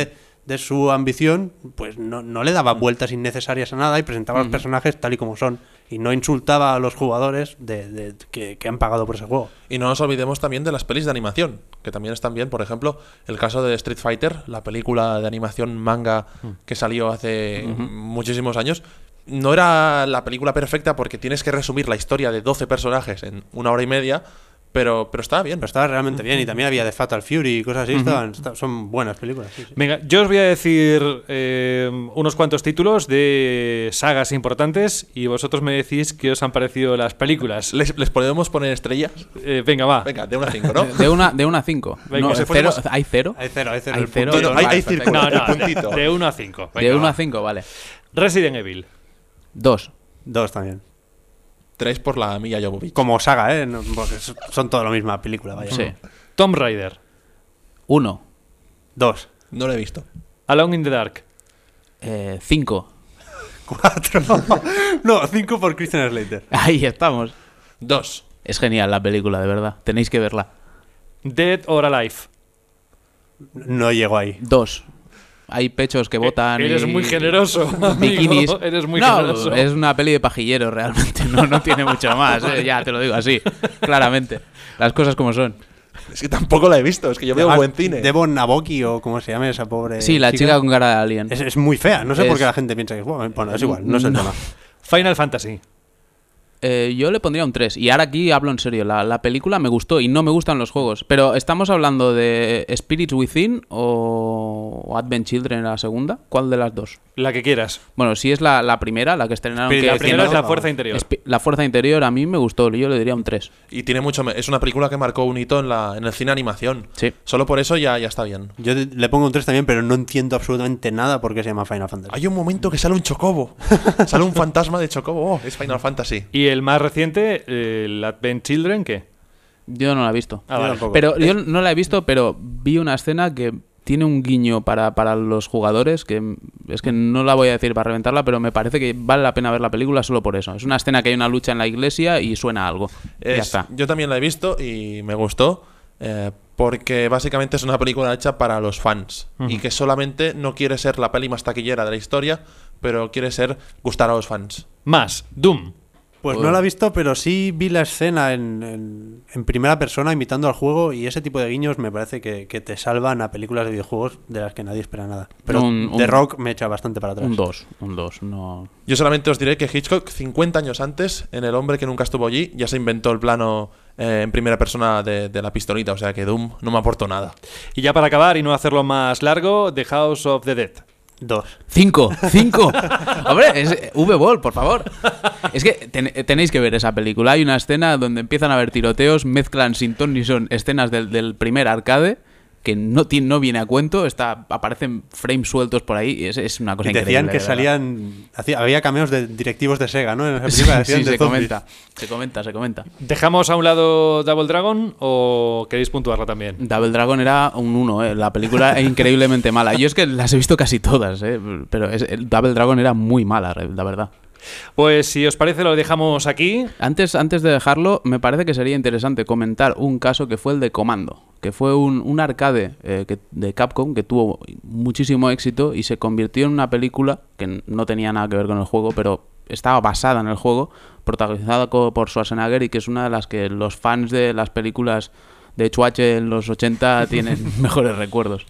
de su ambición, pues no le daba vueltas innecesarias a nada y presentaba los personajes tal y como son. Y no insultaba a los jugadores que han pagado por ese juego. Y no nos olvidemos también de las pelis de animación, que también están bien. Por ejemplo, el caso de Street Fighter, la película de animación manga que salió hace muchísimos años. No era la película perfecta porque tienes que resumir la historia de 12 personajes en 1 hora y media, pero estaba bien. Pero estaba realmente bien. Y también había The Fatal Fury y cosas así. Son buenas películas. Sí. Venga, yo os voy a decir unos cuantos títulos de sagas importantes y vosotros me decís qué os han parecido las películas. ¿Les podemos poner estrellas? Venga, va. Venga, de 1 a 5, ¿no? De 1 a 5. Venga, No, si cero, fuésemos- ¿hay cero? Hay cero. Hay el cero. puntito. No, hay Vale, perfecto. círculo, No, el puntito. de 1 a 5. De 1 a 5, vale. Resident Evil. 2. 2 también. 3 por la Milla Jovovich. Como saga, ¿eh? No, porque son todo la misma película, vaya. Sí. Tomb Raider. 1. 2. No lo he visto. Alone in the Dark. 5. 4. No, 5 por Christian Slater. Ahí estamos. 2. Es genial la película, de verdad. Tenéis que verla. Dead or Alive. No llego ahí. 2. Hay pechos que botan. Eres y- muy generoso. amigo. Bikinis. Eres muy no, generoso. es una peli de pajilleros realmente. No tiene mucho más. Ya te lo digo así, claramente. Las cosas como son. Es que tampoco la he visto, es que yo veo Además, buen cine. Devon Naboki o como se llame esa pobre. Sí, la chica con cara de alien. Es muy fea. No sé Es- por qué la gente piensa que es bueno, es igual, no es el tema. Final Fantasy. Yo le pondría un 3. Y ahora aquí hablo en serio. La película me gustó y no me gustan los juegos. Pero ¿estamos hablando de Spirits Within o Advent Children la segunda? ¿Cuál de las dos? La que quieras. Bueno, si es la primera, la que estrenaron. Spirit que- La Within, primera ¿no? es la fuerza interior. La fuerza interior a mí me gustó. Yo le diría un 3. Y tiene mucho. Es una película que marcó un hito en el cine animación. Sí. Solo por eso ya está bien. Yo le pongo un 3 también, pero no entiendo absolutamente nada por qué se llama Final Fantasy. Hay un momento que sale un chocobo. Sale un fantasma de chocobo. Oh, es Final Fantasy. Y el más reciente, el Advent Children, ¿qué? Yo no la he visto. Ah, vale. tampoco. Pero yo no la he visto, pero vi una escena que tiene un guiño para los jugadores, que es que no la voy a decir para reventarla, pero me parece que vale la pena ver la película solo por eso. Es una escena que hay una lucha en la iglesia y suena algo. Ya está. Yo también la he visto y me gustó. Porque básicamente es una película hecha para los fans. Y que solamente no quiere ser la peli más taquillera de la historia, pero quiere ser gustar a los fans. Más. Doom. Pues no la he visto, pero sí vi la escena en primera persona imitando al juego y ese tipo de guiños me parece que te salvan a películas de videojuegos de las que nadie espera nada. Pero The Rock me echa bastante para atrás. Un 2, no. Yo solamente os diré que Hitchcock, 50 años antes, en El hombre que nunca estuvo allí, ya se inventó el plano en primera persona de la pistolita. O sea que Doom no me aportó nada. Y ya para acabar y no hacerlo más largo, The House of the Dead. 2. 5. Hombre, es V-Ball, por favor. Es que tenéis que ver esa película. Hay una escena donde empiezan a haber tiroteos, mezclan sin ton ni son escenas del primer arcade, que no viene a cuento, aparecen frames sueltos por ahí, y es una cosa Y increíble. decían que de verdad. salían. Había cameos de directivos de Sega, ¿no? En esa película decían Sí, de se zombies. comenta. ¿Dejamos a un lado Double Dragon o queréis puntuarla también? Double Dragon era un 1, la película es increíblemente mala. Yo es que las he visto casi todas, pero Double Dragon era muy mala, la verdad. Pues si os parece lo dejamos aquí. Antes de dejarlo, me parece que sería interesante comentar un caso que fue el de Commando, que fue un arcade de Capcom que tuvo muchísimo éxito y se convirtió en una película que no tenía nada que ver con el juego, pero estaba basada en el juego, protagonizada por Schwarzenegger, y que es una de las que los fans de las películas de Schwarzenegger en los 80 tienen mejores recuerdos.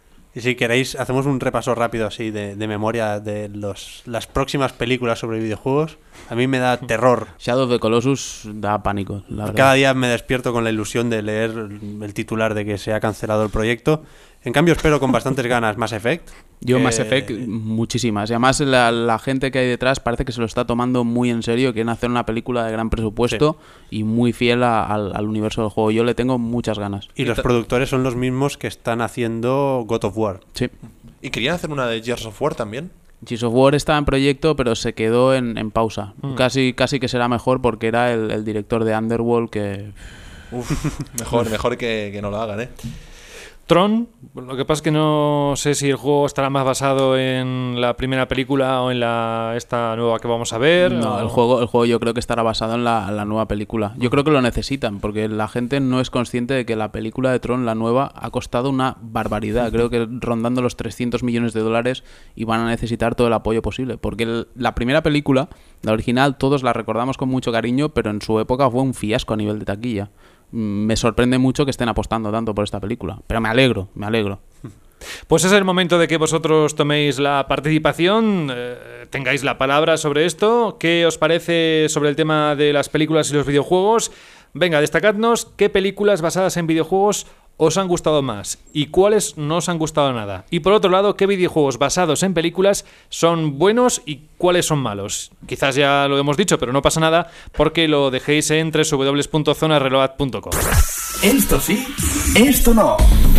Y si queréis, hacemos un repaso rápido así de memoria de las próximas películas sobre videojuegos. A mí me da terror. Shadow of the Colossus da pánico, la verdad. Cada día me despierto con la ilusión de leer el titular de que se ha cancelado el proyecto. En cambio, espero con bastantes ganas Mass Effect. Yo que- Mass Effect muchísimas. Y además la gente que hay detrás parece que se lo está tomando muy en serio, quieren hacer una película de gran presupuesto y muy fiel al universo del juego. Yo le tengo muchas ganas. Y los productores son los mismos que están haciendo God of War. Sí. ¿Y querían hacer una de Gears of War también? Gears of War estaba en proyecto, pero se quedó en pausa. Casi que será mejor porque era el director de Underworld que... Uf, mejor que no lo hagan, ¿eh? Tron. Lo que pasa es que no sé si el juego estará más basado en la primera película o en esta nueva que vamos a ver. No, el juego yo creo que estará basado en la nueva película. Yo creo que lo necesitan, porque la gente no es consciente de que la película de Tron, la nueva, ha costado una barbaridad. Creo que rondando los $300 millones y van a necesitar todo el apoyo posible. Porque la primera película, la original, todos la recordamos con mucho cariño, pero en su época fue un fiasco a nivel de taquilla. Me sorprende mucho que estén apostando tanto por esta película, pero me alegro. Pues es el momento de que vosotros toméis la participación, tengáis la palabra sobre esto. ¿Qué os parece sobre el tema de las películas y los videojuegos? Venga, destacadnos qué películas basadas en videojuegos os han gustado más y cuáles no os han gustado nada. Y por otro lado, qué videojuegos basados en películas son buenos y cuáles son malos. Quizás ya lo hemos dicho, pero no pasa nada porque lo dejéis en www.zonareload.com. Esto sí, esto no.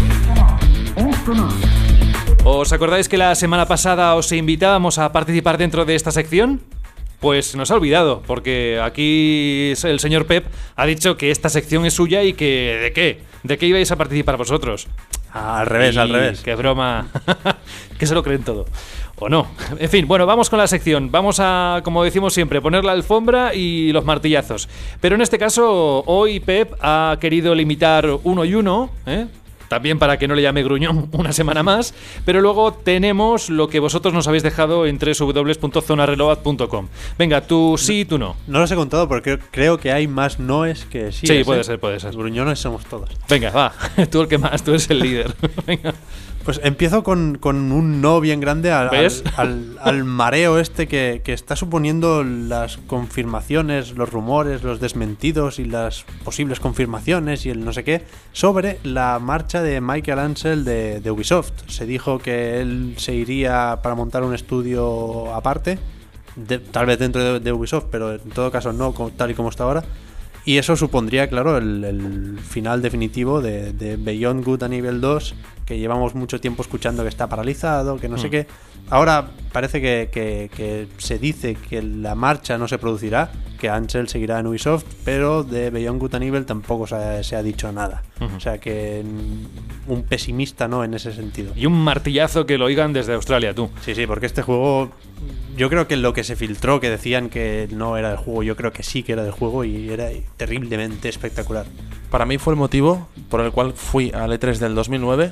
¿Os acordáis que la semana pasada os invitábamos a participar dentro de esta sección? Pues nos ha olvidado, porque aquí el señor Pep ha dicho que esta sección es suya y que ¿de qué? ¿De qué ibais a participar vosotros? Al revés. ¡Qué broma! Que se lo creen todo. ¿O no? En fin, bueno, vamos con la sección. Vamos a, como decimos siempre, poner la alfombra y los martillazos. Pero en este caso, hoy Pep ha querido limitar uno y uno, también para que no le llame gruñón una semana más, pero luego tenemos lo que vosotros nos habéis dejado en www.zonareload.com. Venga, tú sí y tú no. No los he contado porque creo que hay más noes que sí. Sí, puede ser. Gruñones somos todos. Venga, va, tú el que más, tú eres el líder. Venga. Pues empiezo con un no bien grande al mareo este que está suponiendo las confirmaciones, los rumores, los desmentidos y las posibles confirmaciones y el no sé qué sobre la marcha de Michael Ansel de Ubisoft. Se dijo que él se iría para montar un estudio aparte, tal vez dentro de Ubisoft, pero en todo caso no tal y como está ahora. Y eso supondría, claro, el final definitivo de Beyond Good and Evil 2, que llevamos mucho tiempo escuchando que está paralizado, que no sé qué. Ahora parece que se dice que la marcha no se producirá, que Ansel seguirá en Ubisoft, pero de Beyond Good and Evil tampoco se ha dicho nada. O sea que un pesimista no en ese sentido. Y un martillazo que lo oigan desde Australia, tú. Sí, porque este juego... Yo creo que lo que se filtró, que decían que no era del juego, yo creo que sí que era del juego y era terriblemente espectacular. Para mí fue el motivo por el cual fui al E3 del 2009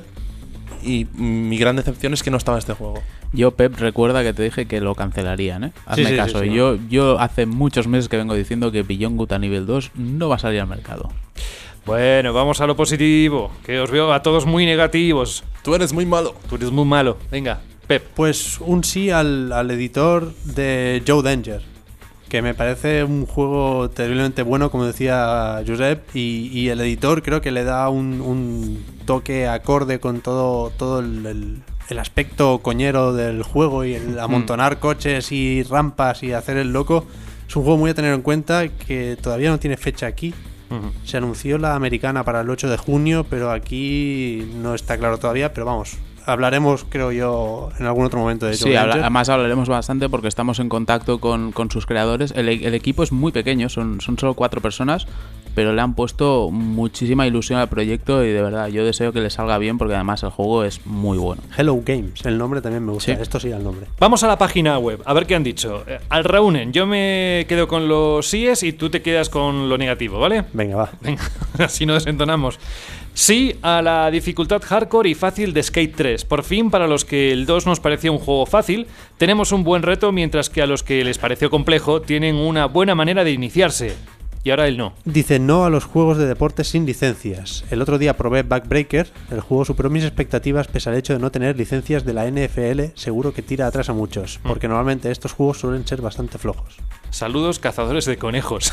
y mi gran decepción es que no estaba este juego. Yo, Pep, recuerda que te dije que lo cancelarían, ¿eh? Hazme caso. Sí. Yo hace muchos meses que vengo diciendo que Beyond Good and Evil 2 no va a salir al mercado. Bueno, vamos a lo positivo, que os veo a todos muy negativos. Tú eres muy malo. Tú eres muy malo. Venga, Pep. Pues un sí al editor de Joe Danger, que me parece un juego terriblemente bueno, como decía Josep, y el editor creo que le da un toque acorde con todo el aspecto coñero del juego y el amontonar coches y rampas y hacer el loco. Es un juego muy a tener en cuenta, que todavía no tiene fecha aquí. Se anunció la americana para el 8 de junio, pero aquí no está claro todavía, pero vamos, hablaremos, creo yo, en algún otro momento de Joe Danger. Además hablaremos bastante porque estamos en contacto con sus creadores. El equipo es muy pequeño, son solo 4 personas, pero le han puesto muchísima ilusión al proyecto y de verdad yo deseo que le salga bien porque además el juego es muy bueno. Hello Games, el nombre también me gusta. Sí. Esto sí, el nombre. Vamos a la página web, a ver qué han dicho. Al reúnen, yo me quedo con los síes y tú te quedas con lo negativo, ¿vale? Venga, va. Venga, así nos desentonamos. Sí a la dificultad hardcore y fácil de Skate 3. Por fin, para los que el 2 nos parecía un juego fácil, tenemos un buen reto, mientras que a los que les pareció complejo tienen una buena manera de iniciarse. Y ahora el no. Dice no a los juegos de deportes sin licencias. El otro día probé Backbreaker. El juego superó mis expectativas pese al hecho de no tener licencias de la NFL. Seguro que tira atrás a muchos, porque normalmente estos juegos suelen ser bastante flojos. Saludos, cazadores de conejos.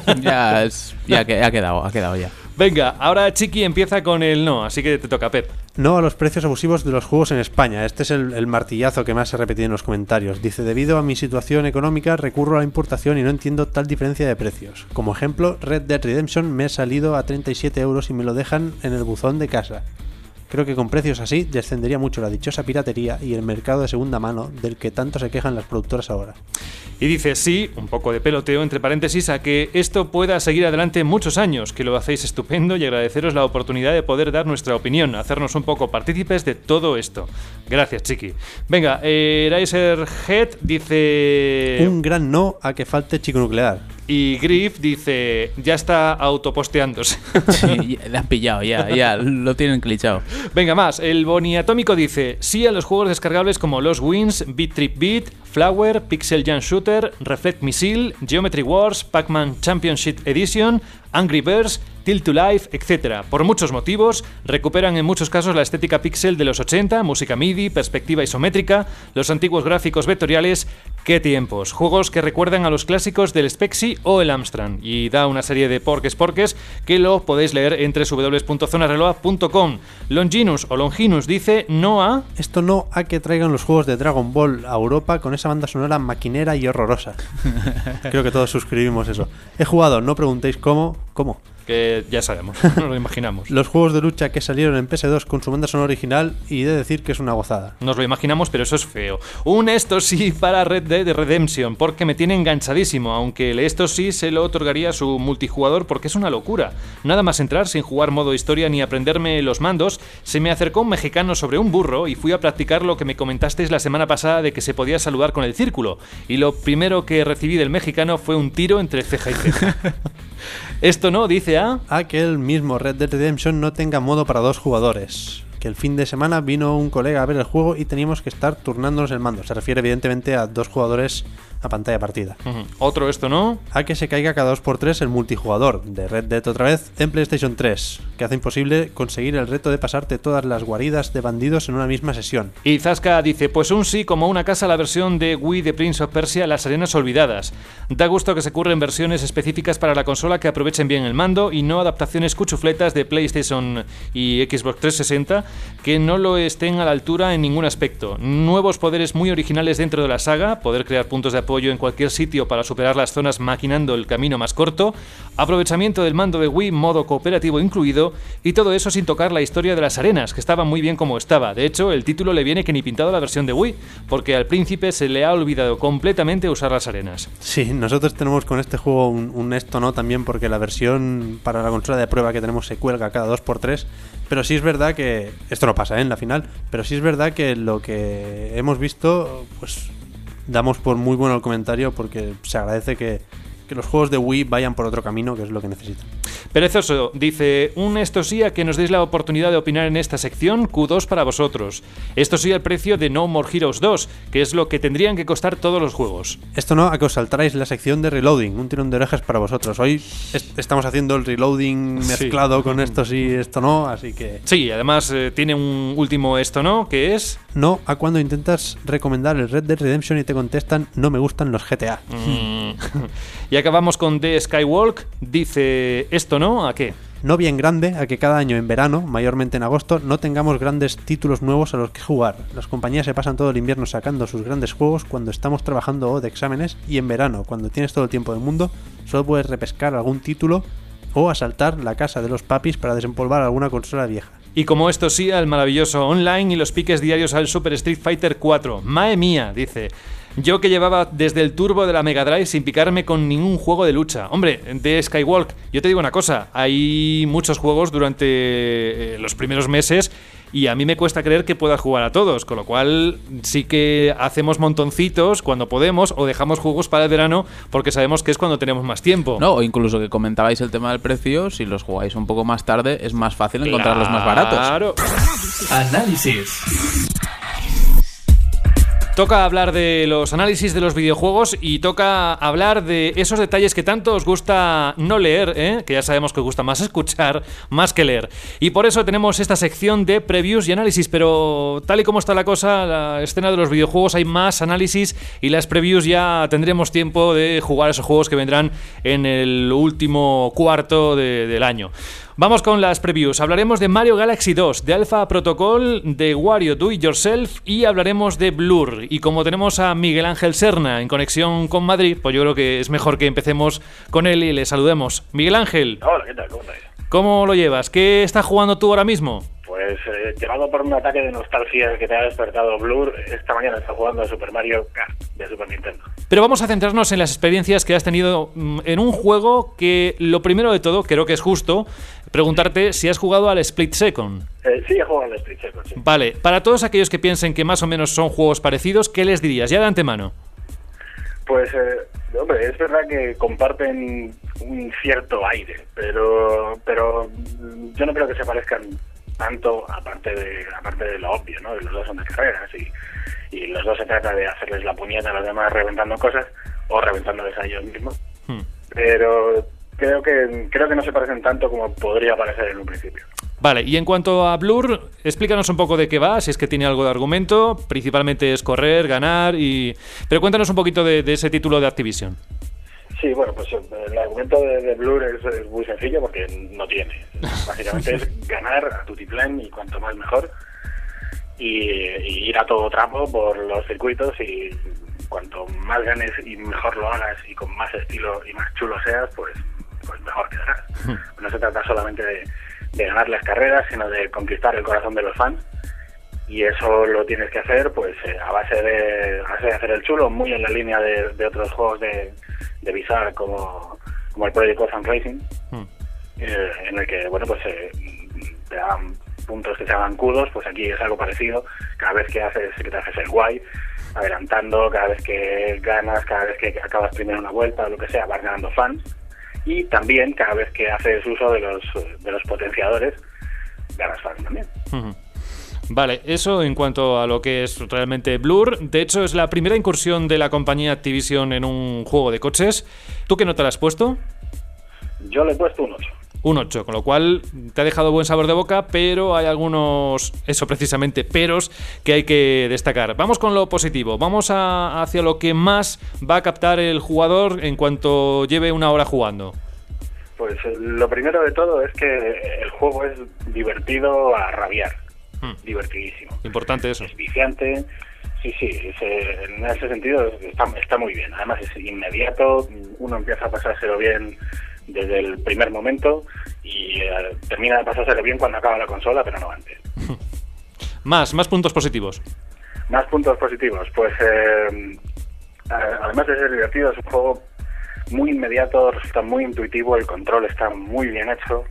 Ya ha quedado ya. Venga, ahora Chiqui empieza con el no, así que te toca, Pep. No a los precios abusivos de los juegos en España. Este es el martillazo que más se ha repetido en los comentarios. Dice, debido a mi situación económica recurro a la importación y no entiendo tal diferencia de precios. Como ejemplo, Red Dead Redemption me ha salido a 37 € y me lo dejan en el buzón de casa. Creo que con precios así descendería mucho la dichosa piratería y el mercado de segunda mano del que tanto se quejan las productoras ahora. Y dice, sí, un poco de peloteo entre paréntesis, a que esto pueda seguir adelante muchos años, que lo hacéis estupendo y agradeceros la oportunidad de poder dar nuestra opinión, hacernos un poco partícipes de todo esto. Gracias, chiqui. Venga, Racerhead dice... Un gran no a que falte chico nuclear. Y Griff dice, ya está autoposteándose. Sí, le han pillado, ya, lo tienen clichado. Venga, más. El Boni Atómico dice, sí a los juegos descargables como Lost Winds, Beat Trip Beat, Flower, Pixel Jam Shooter, Reflect Missile, Geometry Wars, Pac-Man Championship Edition, Angry Birds, Tilt to Life, etc. Por muchos motivos, recuperan en muchos casos la estética pixel de los 80, música MIDI, perspectiva isométrica, los antiguos gráficos vectoriales. ¡Qué tiempos! Juegos que recuerdan a los clásicos del Spexy o el Amstrad. Y da una serie de porques que lo podéis leer en www.zonareload.com. Longinus dice no a... Esto no a que traigan los juegos de Dragon Ball a Europa con esa banda sonora maquinera y horrorosa. Creo que todos suscribimos eso. He jugado, no preguntéis cómo. ¿Cómo? Que ya sabemos, nos lo imaginamos. Los juegos de lucha que salieron en PS2 con su banda sonora original, y de decir que es una gozada. Nos lo imaginamos, pero eso es feo. Un esto sí para Red Dead Redemption, porque me tiene enganchadísimo, aunque el esto sí se lo otorgaría a su multijugador porque es una locura. Nada más entrar sin jugar modo historia ni aprenderme los mandos, se me acercó un mexicano sobre un burro y fui a practicar lo que me comentasteis la semana pasada de que se podía saludar con el círculo. Y lo primero que recibí del mexicano fue un tiro entre ceja y ceja. Esto no, dice a que el mismo Red Dead Redemption no tenga modo para 2 jugadores. Que el fin de semana vino un colega a ver el juego y teníamos que estar turnándonos el mando. Se refiere evidentemente a 2 jugadores a pantalla partida. Otro esto no. A que se caiga cada 2x3 el multijugador de Red Dead otra vez en PlayStation 3, que hace imposible conseguir el reto de pasarte todas las guaridas de bandidos en una misma sesión. Y Zaska dice, pues un sí como una casa a la versión de Wii de Prince of Persia, Las Arenas Olvidadas. Da gusto que se curren versiones específicas para la consola que aprovechen bien el mando y no adaptaciones cuchufletas de PlayStation y Xbox 360 que no lo estén a la altura en ningún aspecto. Nuevos poderes muy originales dentro de la saga, poder crear puntos de apoyo en cualquier sitio para superar las zonas maquinando el camino más corto, aprovechamiento del mando de Wii, modo cooperativo incluido, y todo eso sin tocar la historia de las arenas, que estaba muy bien como estaba. De hecho, el título le viene que ni pintado a la versión de Wii, porque al príncipe se le ha olvidado completamente usar las arenas. Sí, nosotros tenemos con este juego un esto no también, porque la versión para la consola de prueba que tenemos se cuelga cada 2x3, pero sí es verdad que, esto no pasa en la final, pero sí es verdad que lo que hemos visto, pues damos por muy bueno el comentario, porque se agradece que los juegos de Wii vayan por otro camino, que es lo que necesitan. Perezoso dice, un esto sí a que nos deis la oportunidad de opinar en esta sección, Q2 para vosotros. Esto sí al precio de No More Heroes 2, que es lo que tendrían que costar todos los juegos. Esto no a que os saltarais la sección de reloading, un tirón de orejas para vosotros. Hoy estamos haciendo el reloading mezclado con esto sí, esto no, así que... Sí, además tiene un último esto no, que es... No a cuando intentas recomendar el Red Dead Redemption y te contestan, no me gustan los GTA. Y acabamos con The Skywalk, dice, ¿esto no? ¿A qué? No bien grande a que cada año en verano, mayormente en agosto, no tengamos grandes títulos nuevos a los que jugar. Las compañías se pasan todo el invierno sacando sus grandes juegos cuando estamos trabajando o de exámenes, y en verano, cuando tienes todo el tiempo del mundo, solo puedes repescar algún título o asaltar la casa de los papis para desempolvar alguna consola vieja. Y como esto sí, al maravilloso online y los piques diarios al Super Street Fighter 4. ¡Mae mía! Dice... Yo que llevaba desde el turbo de la Mega Drive sin picarme con ningún juego de lucha. Hombre, de Skywalk, yo te digo una cosa, hay muchos juegos durante los primeros meses y a mí me cuesta creer que pueda jugar a todos, con lo cual sí que hacemos montoncitos cuando podemos o dejamos juegos para el verano porque sabemos que es cuando tenemos más tiempo. No, o incluso que comentabais el tema del precio, si los jugáis un poco más tarde es más fácil encontrarlos más baratos. Claro. Análisis. Toca hablar de los análisis de los videojuegos y toca hablar de esos detalles que tanto os gusta no leer, que ya sabemos que os gusta más escuchar más que leer. Y por eso tenemos esta sección de previews y análisis, pero tal y como está la cosa, la escena de los videojuegos, hay más análisis y las previews ya tendremos tiempo de jugar esos juegos que vendrán en el último cuarto del año. Vamos con las previews. Hablaremos de Mario Galaxy 2, de Alpha Protocol, de Wario Do It Yourself y hablaremos de Blur. Y como tenemos a Miguel Ángel Serna en conexión con Madrid, pues yo creo que es mejor que empecemos con él y le saludemos. Miguel Ángel. Hola, ¿qué tal? ¿Cómo estáis? ¿Cómo lo llevas? ¿Qué estás jugando tú ahora mismo? Pues Pues llevado por un ataque de nostalgia que te ha despertado Blur, esta mañana está jugando a Super Mario Kart de Super Nintendo. Pero vamos a centrarnos en las experiencias que has tenido en un juego que, lo primero de todo, creo que es justo preguntarte si has jugado al Split Second. Sí, he jugado al Split Second, sí. Vale, para todos aquellos que piensen que más o menos son juegos parecidos, ¿qué les dirías ya de antemano? Pues, hombre, es verdad que comparten un cierto aire, pero yo no creo que se parezcan tanto, aparte de lo obvio, ¿no? Los dos son de carreras y los dos se trata de hacerles la puñeta a los demás reventando cosas o reventándoles a ellos mismos. Pero creo que no se parecen tanto como podría parecer en un principio. Vale, y en cuanto a Blur, explícanos un poco de qué va, si es que tiene algo de argumento. Principalmente es correr, ganar pero cuéntanos un poquito de ese título de Activision. Sí, bueno, pues el argumento de Blur es muy sencillo porque no tiene. Básicamente es ganar a tutiplén y cuanto más mejor. Y ir a todo trapo por los circuitos y cuanto más ganes y mejor lo hagas y con más estilo y más chulo seas, pues mejor quedarás. No se trata solamente de ganar las carreras, sino de conquistar el corazón de los fans. Y eso lo tienes que hacer pues a base de hacer el chulo, muy en la línea de otros juegos de Bizarre como el Project Gotham Racing, en el que bueno pues te dan puntos que te hagan kudos. Pues aquí es algo parecido. Cada vez que te haces el guay, adelantando, cada vez que ganas, cada vez que acabas primero una vuelta o lo que sea, vas ganando fans. Y también cada vez que haces uso de los potenciadores, ganas fans también. Vale, eso en cuanto a lo que es realmente Blur. De hecho, es la primera incursión de la compañía Activision en un juego de coches. ¿Tú qué nota le has puesto? Yo le he puesto un 8. Un 8, con lo cual te ha dejado buen sabor de boca, pero hay algunos, eso precisamente, peros que hay que destacar. Vamos con lo positivo, vamos hacia lo que más va a captar el jugador en cuanto lleve una hora jugando. Pues lo primero de todo es que el juego es divertido a rabiar. Divertidísimo. Importante eso. Es viciante. Sí, en ese sentido está muy bien. Además es inmediato, uno empieza a pasárselo bien desde el primer momento y termina de pasárselo bien cuando acaba la consola, pero no antes. Más puntos positivos. Más puntos positivos. Pues además de ser divertido, es un juego muy inmediato, resulta muy intuitivo, el control está muy bien hecho.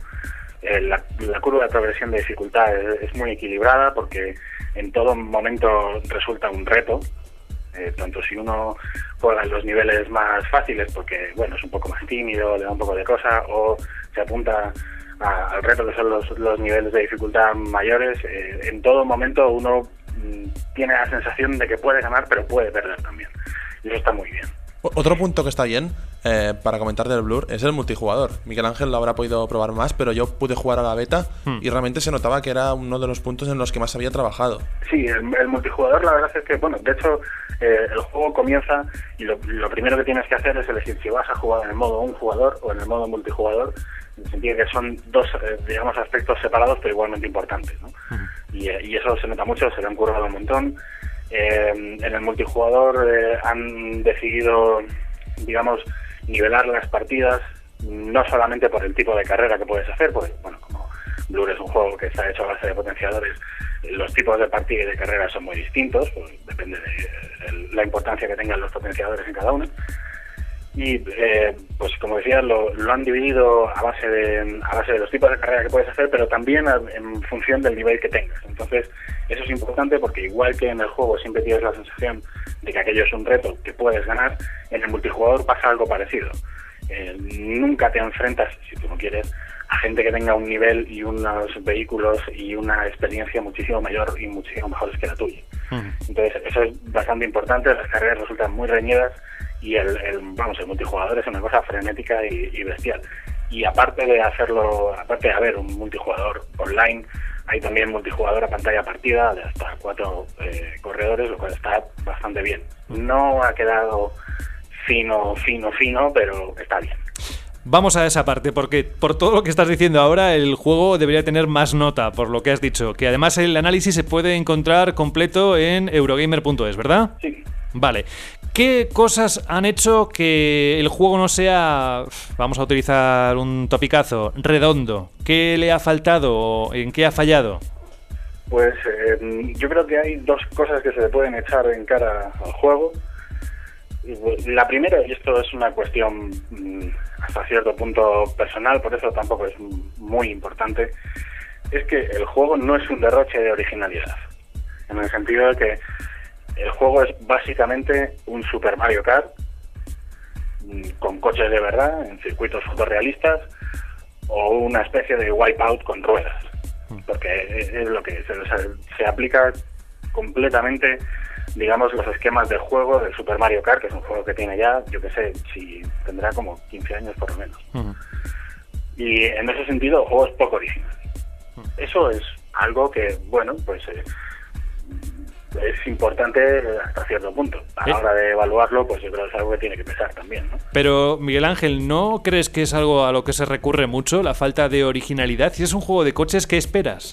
La curva de progresión de dificultad es muy equilibrada porque en todo momento resulta un reto, tanto si uno juega en los niveles más fáciles porque bueno es un poco más tímido, le da un poco de cosa, o se apunta al reto que son los niveles de dificultad mayores. En todo momento uno tiene la sensación de que puede ganar pero puede perder también, y eso está muy bien. Otro punto que está bien para comentar del Blur es el multijugador. Miguel Ángel lo habrá podido probar más, pero yo pude jugar a la beta y realmente se notaba que era uno de los puntos en los que más había trabajado. Sí, el multijugador, la verdad es que, bueno, de hecho el juego comienza y lo primero que tienes que hacer es elegir si vas a jugar en el modo un jugador o en el modo multijugador, en el sentido que son dos, digamos, aspectos separados pero igualmente importantes, ¿no? Y eso se nota mucho, se le han currado un montón. En el multijugador han decidido, digamos, nivelar las partidas no solamente por el tipo de carrera que puedes hacer, pues bueno, como Blur es un juego que está hecho a base de potenciadores, los tipos de partida y de carrera son muy distintos, pues depende de la importancia que tengan los potenciadores en cada una. Y pues como decía, lo han dividido a base de los tipos de carrera que puedes hacer, pero también en función del nivel que tengas. Entonces eso es importante porque igual que en el juego siempre tienes la sensación de que aquello es un reto que puedes ganar, en el multijugador pasa algo parecido. Nunca te enfrentas, si tú no quieres, a gente que tenga un nivel y unos vehículos y una experiencia muchísimo mayor y muchísimo mejores que la tuya. Entonces eso es bastante importante, las carreras resultan muy reñidas y el multijugador es una cosa frenética y bestial. Y aparte de haber un multijugador online, hay también multijugador a pantalla partida de hasta 4 corredores, lo cual está bastante bien. No ha quedado fino, pero está bien. Vamos a esa parte, porque por todo lo que estás diciendo ahora, el juego debería tener más nota, por lo que has dicho. Que además el análisis se puede encontrar completo en Eurogamer.es, ¿verdad? Sí. Vale. ¿Qué cosas han hecho que el juego no sea, vamos a utilizar un topicazo, redondo? ¿Qué le ha faltado o en qué ha fallado? Pues yo creo que hay dos cosas que se le pueden echar en cara al juego. La primera, y esto es una cuestión hasta cierto punto personal, por eso tampoco es muy importante, es que el juego no es un derroche de originalidad, en el sentido de que el juego es básicamente un Super Mario Kart con coches de verdad, en circuitos fotorrealistas, o una especie de Wipeout con ruedas, porque es lo que se aplica completamente, digamos, los esquemas de juego del Super Mario Kart, que es un juego que tiene ya, yo que sé, si tendrá como 15 años por lo menos. Y en ese sentido el juego es poco original. Eso es algo que, bueno, pues es importante hasta cierto punto. A la hora de evaluarlo, pues yo creo que es algo que tiene que pesar también, ¿no? Pero, Miguel Ángel, ¿no crees que es algo a lo que se recurre mucho, la falta de originalidad? Si es un juego de coches, ¿qué esperas?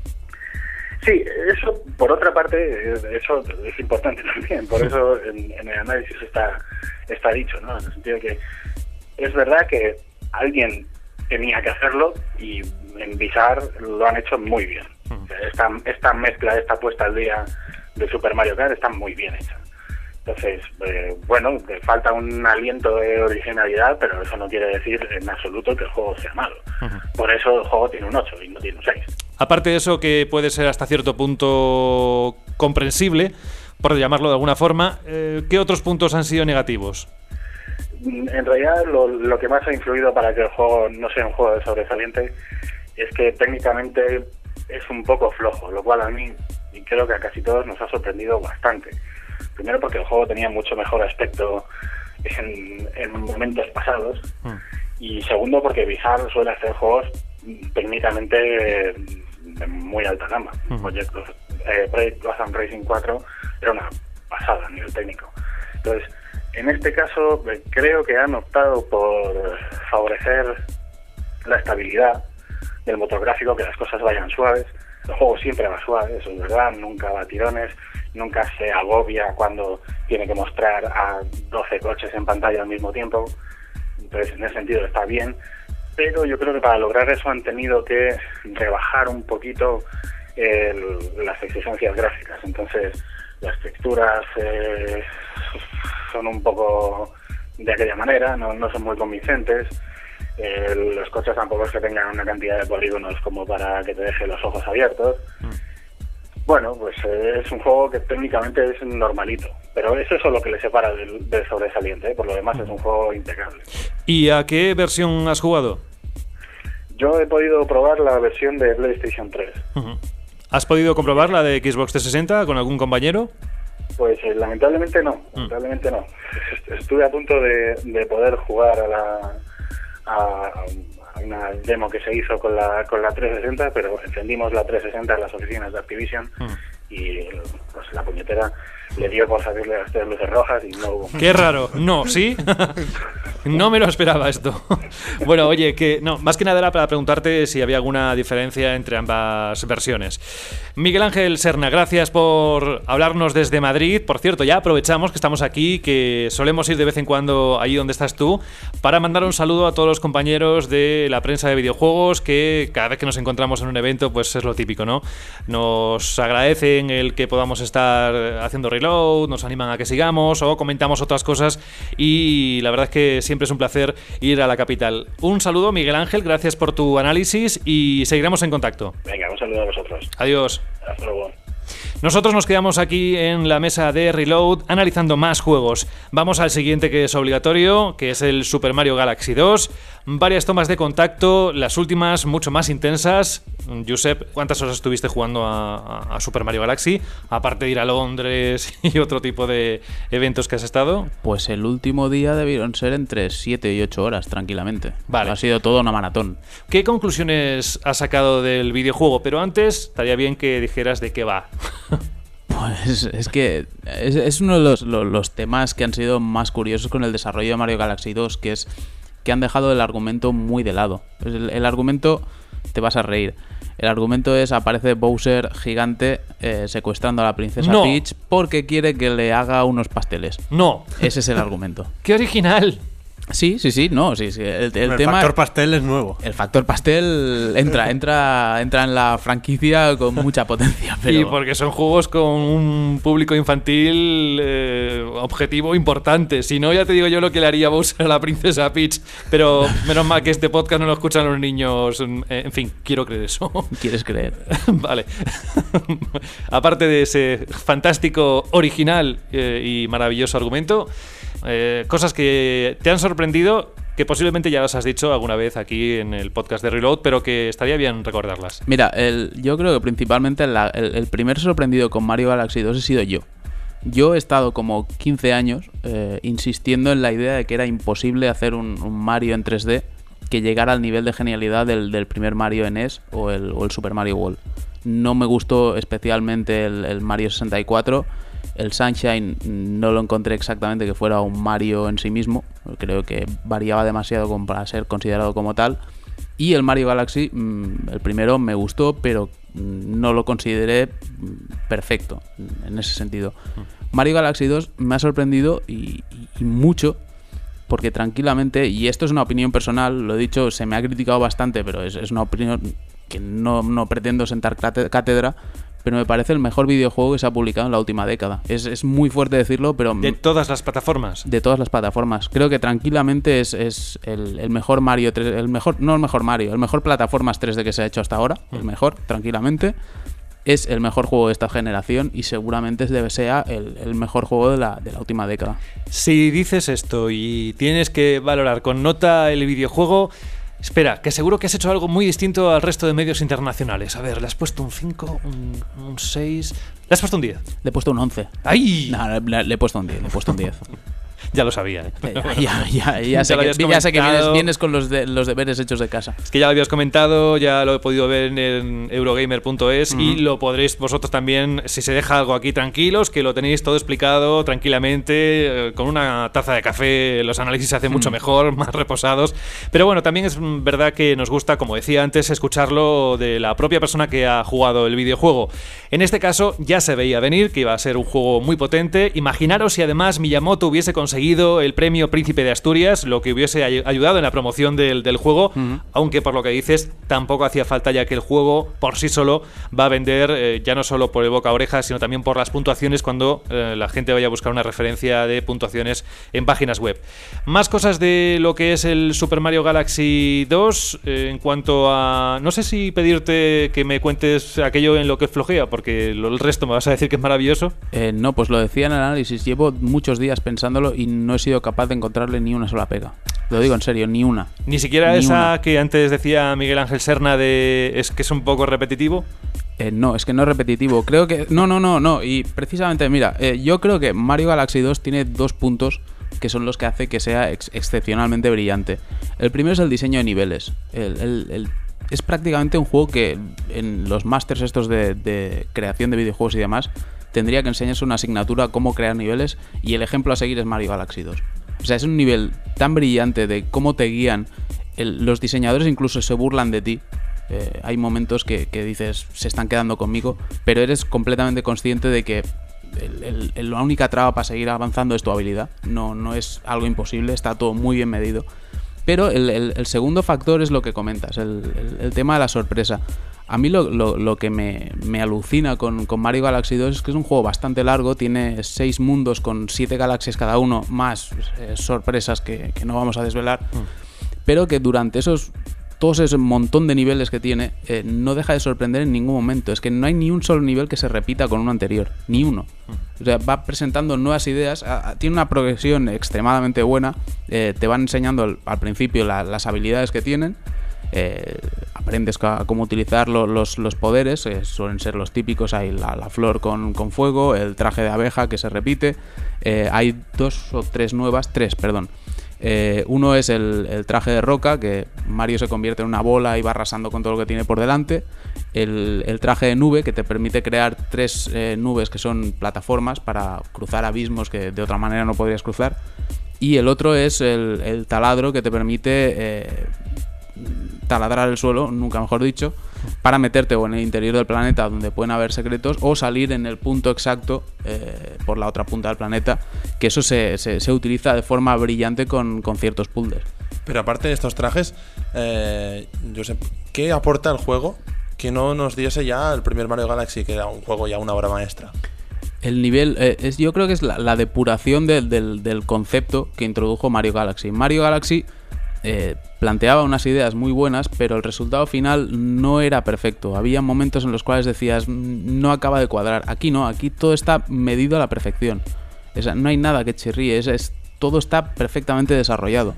Sí, eso, por otra parte, eso es importante también. Por eso en el análisis está dicho, ¿no? En el sentido de que es verdad que alguien tenía que hacerlo y en Bizarre lo han hecho muy bien. O sea, esta mezcla, esta puesta al día de Super Mario Kart está muy bien hecha. Entonces, bueno, le falta un aliento de originalidad, pero eso no quiere decir en absoluto que el juego sea malo. Por eso el juego tiene un 8 y no tiene un 6. Aparte de eso, que puede ser hasta cierto punto comprensible, por llamarlo de alguna forma, ¿qué otros puntos han sido negativos? En realidad, lo que más ha influido para que el juego no sea un juego de sobresaliente es que técnicamente es un poco flojo, lo cual a mí, y creo que a casi todos, nos ha sorprendido bastante. Primero porque el juego tenía mucho mejor aspecto en momentos pasados, y segundo porque Bizarre suele hacer juegos técnicamente de muy alta gama. Project Gotham Racing 4 era una pasada a nivel técnico. Entonces, en este caso creo que han optado por favorecer la estabilidad del motor gráfico, que las cosas vayan suaves. El juego siempre va suave, eso es verdad, nunca va a tirones, nunca se agobia cuando tiene que mostrar a 12 coches en pantalla al mismo tiempo. Entonces, en ese sentido está bien, pero yo creo que para lograr eso han tenido que rebajar un poquito las exigencias gráficas. Entonces, las texturas son un poco de aquella manera, no son muy convincentes. Los coches tampoco es que tengan una cantidad de polígonos como para que te deje los ojos abiertos. Bueno, pues es un juego que técnicamente es normalito, pero eso es lo que le separa del sobresaliente, por lo demás es un juego impecable. ¿Y a qué versión has jugado? Yo he podido probar la versión de PlayStation 3. ¿Has podido comprobar la de Xbox 360 con algún compañero? Pues lamentablemente no, Estuve a punto de poder jugar a una demo que se hizo con la 360, pero encendimos la 360 en las oficinas de Activision y pues la puñetera le dio por salirle las 3 luces rojas y no hubo. Qué raro. No, ¿sí? No me lo esperaba esto. Bueno, oye, que no, más que nada era para preguntarte si había alguna diferencia entre ambas versiones. Miguel Ángel Serna, gracias por hablarnos desde Madrid. Por cierto, ya aprovechamos que estamos aquí, que solemos ir de vez en cuando ahí donde estás tú, para mandar un saludo a todos los compañeros de la prensa de videojuegos, que cada vez que nos encontramos en un evento, pues es lo típico, ¿no? Nos agradecen el que podamos estar haciendo reload, nos animan a que sigamos o comentamos otras cosas, y la verdad es que siempre es un placer ir a la capital. Un saludo, Miguel Ángel, gracias por tu análisis y seguiremos en contacto. Venga, un saludo a vosotros. Adiós. Hasta luego. Nosotros nos quedamos aquí en la mesa de Reload analizando más juegos. Vamos al siguiente, que es obligatorio, que es el Super Mario Galaxy 2. Varias tomas de contacto, las últimas mucho más intensas. Josep, ¿cuántas horas estuviste jugando a Super Mario Galaxy? Aparte de ir a Londres y otro tipo de eventos que has estado. Pues el último día debieron ser entre 7 y 8 horas, tranquilamente. Vale. Ha sido todo una maratón. ¿Qué conclusiones has sacado del videojuego? Pero antes, estaría bien que dijeras de qué va. Pues es que es uno de los temas que han sido más curiosos con el desarrollo de Mario Galaxy 2, que es que han dejado el argumento muy de lado. El argumento, te vas a reír, el argumento es: aparece Bowser gigante secuestrando a la princesa Peach porque quiere que le haga unos pasteles. No. Ese es el argumento. ¡Qué original! Sí, no, sí. El tema, factor pastel es nuevo. El factor pastel entra en la franquicia con mucha potencia. Pero... Y porque son juegos con un público infantil objetivo importante. Si no, ya te digo yo lo que le haría Bowser a la princesa Peach. Pero menos mal que este podcast no lo escuchan los niños. En fin, quiero creer eso. ¿Quieres creer? Vale. Aparte de ese fantástico, original y maravilloso argumento, cosas que te han sorprendido, que posiblemente ya las has dicho alguna vez aquí en el podcast de Reload, pero que estaría bien recordarlas. Mira, yo creo que principalmente el primer sorprendido con Mario Galaxy 2 he sido yo. Yo he estado como 15 años insistiendo en la idea de que era imposible hacer un Mario en 3D que llegara al nivel de genialidad del primer Mario en NES o el Super Mario World. No me gustó especialmente el Mario 64. El Sunshine no lo encontré exactamente que fuera un Mario en sí mismo. Creo que variaba demasiado como para ser considerado como tal. Y el Mario Galaxy, el primero, me gustó, pero no lo consideré perfecto en ese sentido. Mario Galaxy 2 me ha sorprendido y mucho, porque tranquilamente, y esto es una opinión personal, lo he dicho, se me ha criticado bastante, pero es una opinión que no pretendo sentar cátedra, pero me parece el mejor videojuego que se ha publicado en la última década. Es muy fuerte decirlo, pero... ¿De todas las plataformas? De todas las plataformas. Creo que tranquilamente es el mejor Mario 3, el mejor plataformas 3D que se ha hecho hasta ahora, el mejor, tranquilamente. Es el mejor juego de esta generación y seguramente sea el mejor juego de la última década. Si dices esto y tienes que valorar con nota el videojuego... Espera, que seguro que has hecho algo muy distinto al resto de medios internacionales. A ver, ¿le has puesto un 5, un 6? ¿Le has puesto un 10? Le he puesto un 11. ¡Ay! No, le he puesto un 10, Ya lo sabía, Ya sé que vienes con los deberes hechos de casa. Es que ya lo habías comentado, ya lo he podido ver en Eurogamer.es y lo podréis vosotros también, si se deja algo aquí, tranquilos, que lo tenéis todo explicado tranquilamente, con una taza de café los análisis se hacen mucho mejor, más reposados. Pero bueno, también es verdad que nos gusta, como decía antes, escucharlo de la propia persona que ha jugado el videojuego. En este caso ya se veía venir que iba a ser un juego muy potente. Imaginaros si además Miyamoto hubiese conseguido el premio Príncipe de Asturias, lo que hubiese ayudado en la promoción del juego, aunque por lo que dices tampoco hacía falta, ya que el juego por sí solo va a vender ya no solo por el boca a oreja, sino también por las puntuaciones cuando la gente vaya a buscar una referencia de puntuaciones en páginas web. Más cosas de lo que es el Super Mario Galaxy 2 en cuanto a... No sé si pedirte que me cuentes aquello en lo que flojea, porque el resto me vas a decir que es maravilloso. No, pues lo decía en el análisis, llevo muchos días pensándolo y no he sido capaz de encontrarle ni una sola pega. Lo digo en serio, ni una. Ni siquiera ni esa una. Que antes decía Miguel Ángel Serna es que es un poco repetitivo. No, es que no es repetitivo. Creo que... No. Y precisamente, mira, yo creo que Mario Galaxy 2 tiene 2 puntos que son los que hace que sea excepcionalmente brillante. El primero es el diseño de niveles. Es prácticamente un juego que en los másters estos de creación de videojuegos y demás tendría que enseñarse una asignatura cómo crear niveles, y el ejemplo a seguir es Mario Galaxy 2. O sea, es un nivel tan brillante de cómo te guían. Los diseñadores incluso se burlan de ti. Hay momentos que dices, se están quedando conmigo, pero eres completamente consciente de que la única traba para seguir avanzando es tu habilidad. No es algo imposible, está todo muy bien medido. Pero el segundo factor es lo que comentas, el tema de la sorpresa. A mí lo que me alucina con Mario Galaxy 2 es que es un juego bastante largo, tiene 6 mundos con 7 galaxias cada uno, más sorpresas que no vamos a desvelar, pero que durante todo ese montón de niveles que tiene, no deja de sorprender en ningún momento. Es que no hay ni un solo nivel que se repita con uno anterior, ni uno. O sea, va presentando nuevas ideas, tiene una progresión extremadamente buena, te van enseñando al principio las habilidades que tienen, aprendes cómo utilizar los poderes, suelen ser los típicos. Hay la flor con fuego, el traje de abeja que se repite, hay 2 o 3 nuevas, 3, perdón. Uno es el traje de roca, que Mario se convierte en una bola y va arrasando con todo lo que tiene por delante. El traje de nube, que te permite crear 3 nubes que son plataformas para cruzar abismos que de otra manera no podrías cruzar. Y el otro es el taladro, que te permite taladrar el suelo, nunca mejor dicho, para meterte o en el interior del planeta donde pueden haber secretos o salir en el punto exacto por la otra punta del planeta, que eso se utiliza de forma brillante con ciertos puzzles. Pero aparte de estos trajes, Josep, ¿qué aporta el juego que no nos diese ya el primer Mario Galaxy, que era un juego ya una obra maestra? El nivel, yo creo que es la depuración del concepto que introdujo Mario Galaxy. Mario Galaxy planteaba unas ideas muy buenas, pero el resultado final no era perfecto. Había momentos en los cuales decías, no acaba de cuadrar. Aquí no, aquí todo está medido a la perfección. No hay nada que chirríe, todo está perfectamente desarrollado.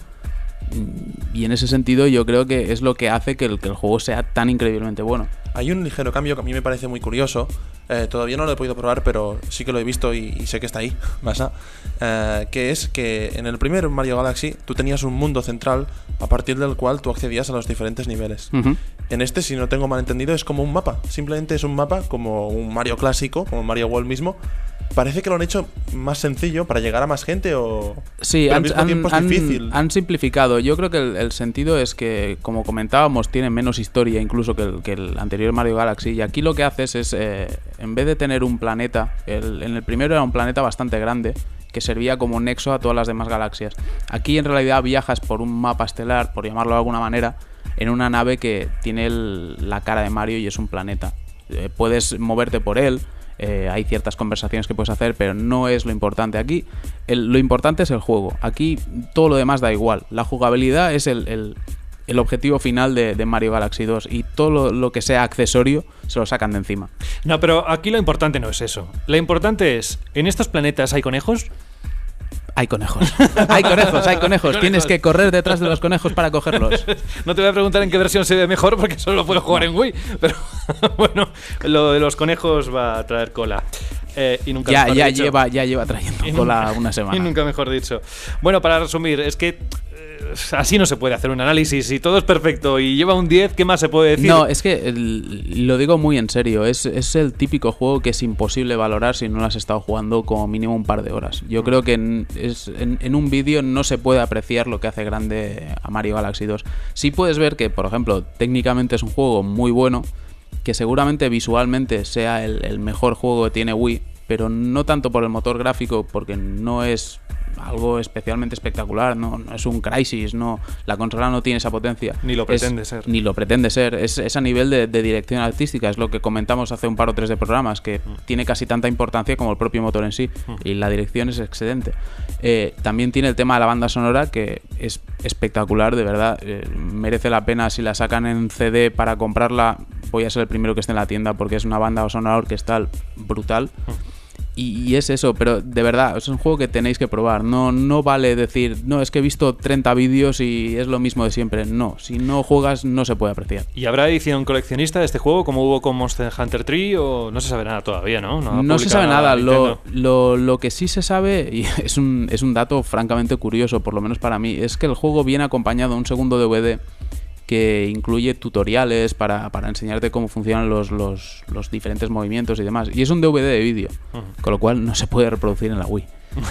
Y en ese sentido yo creo que es lo que hace que el juego sea tan increíblemente bueno. Hay un ligero cambio que a mí me parece muy curioso. Todavía no lo he podido probar, pero sí que lo he visto y sé que está ahí, Masa. Que es que en el primer Mario Galaxy tú tenías un mundo central a partir del cual tú accedías a los diferentes niveles. Uh-huh. En este, si no tengo mal entendido, es como un mapa. Simplemente es un mapa como un Mario clásico, como Mario World mismo. Parece que lo han hecho más sencillo para llegar a más gente o... Sí, han simplificado. Yo creo que el sentido es que, como comentábamos, tiene menos historia incluso que el anterior Mario Galaxy. Y aquí lo que haces es, en vez de tener un planeta, en el primero era un planeta bastante grande que servía como nexo a todas las demás galaxias. Aquí en realidad viajas por un mapa estelar, por llamarlo de alguna manera, en una nave que tiene la cara de Mario y es un planeta. Puedes moverte por él. Hay ciertas conversaciones que puedes hacer, pero no es lo importante. Aquí lo importante es el juego. Aquí todo lo demás da igual. La jugabilidad es el objetivo final de Mario Galaxy 2 y todo lo que sea accesorio se lo sacan de encima. No, pero aquí lo importante no es eso. Lo importante es, ¿en estos planetas hay conejos? Hay conejos. Hay conejos. Tienes que correr detrás de los conejos para cogerlos. No te voy a preguntar en qué versión se ve mejor porque solo lo puedo jugar en Wii. Pero bueno, lo de los conejos va a traer cola. Y nunca ya lleva trayendo cola una semana. Y nunca mejor dicho. Bueno, para resumir, es que así no se puede hacer un análisis. Si todo es perfecto y lleva un 10, ¿qué más se puede decir? No, es que lo digo muy en serio. Es el típico juego que es imposible valorar si no lo has estado jugando como mínimo un par de horas. Yo creo que en un vídeo no se puede apreciar lo que hace grande a Mario Galaxy 2. Sí puedes ver que, por ejemplo, técnicamente es un juego muy bueno, que seguramente visualmente sea el mejor juego que tiene Wii, pero no tanto por el motor gráfico, porque no es algo especialmente espectacular, no es un Crysis, la consola no tiene esa potencia. Ni lo pretende ser. Ni lo pretende ser. Es a nivel de dirección artística, es lo que comentamos hace un par o tres de programas, que tiene casi tanta importancia como el propio motor en sí, y la dirección es excelente. También tiene el tema de la banda sonora, que es espectacular, de verdad. Merece la pena. Si la sacan en CD para comprarla, voy a ser el primero que esté en la tienda, porque es una banda sonora orquestal brutal. Y es eso, pero de verdad, es un juego que tenéis que probar. No vale decir, no, es que he visto 30 vídeos y es lo mismo de siempre. No, si no juegas no se puede apreciar. ¿Y habrá edición coleccionista de este juego como hubo con Monster Hunter 3 o no se sabe nada todavía, no? No se sabe nada. Lo que sí se sabe, y es un dato francamente curioso, por lo menos para mí, es que el juego viene acompañado de un segundo DVD que incluye tutoriales para enseñarte cómo funcionan los diferentes movimientos y demás. Y es un DVD de vídeo, con lo cual no se puede reproducir en la Wii.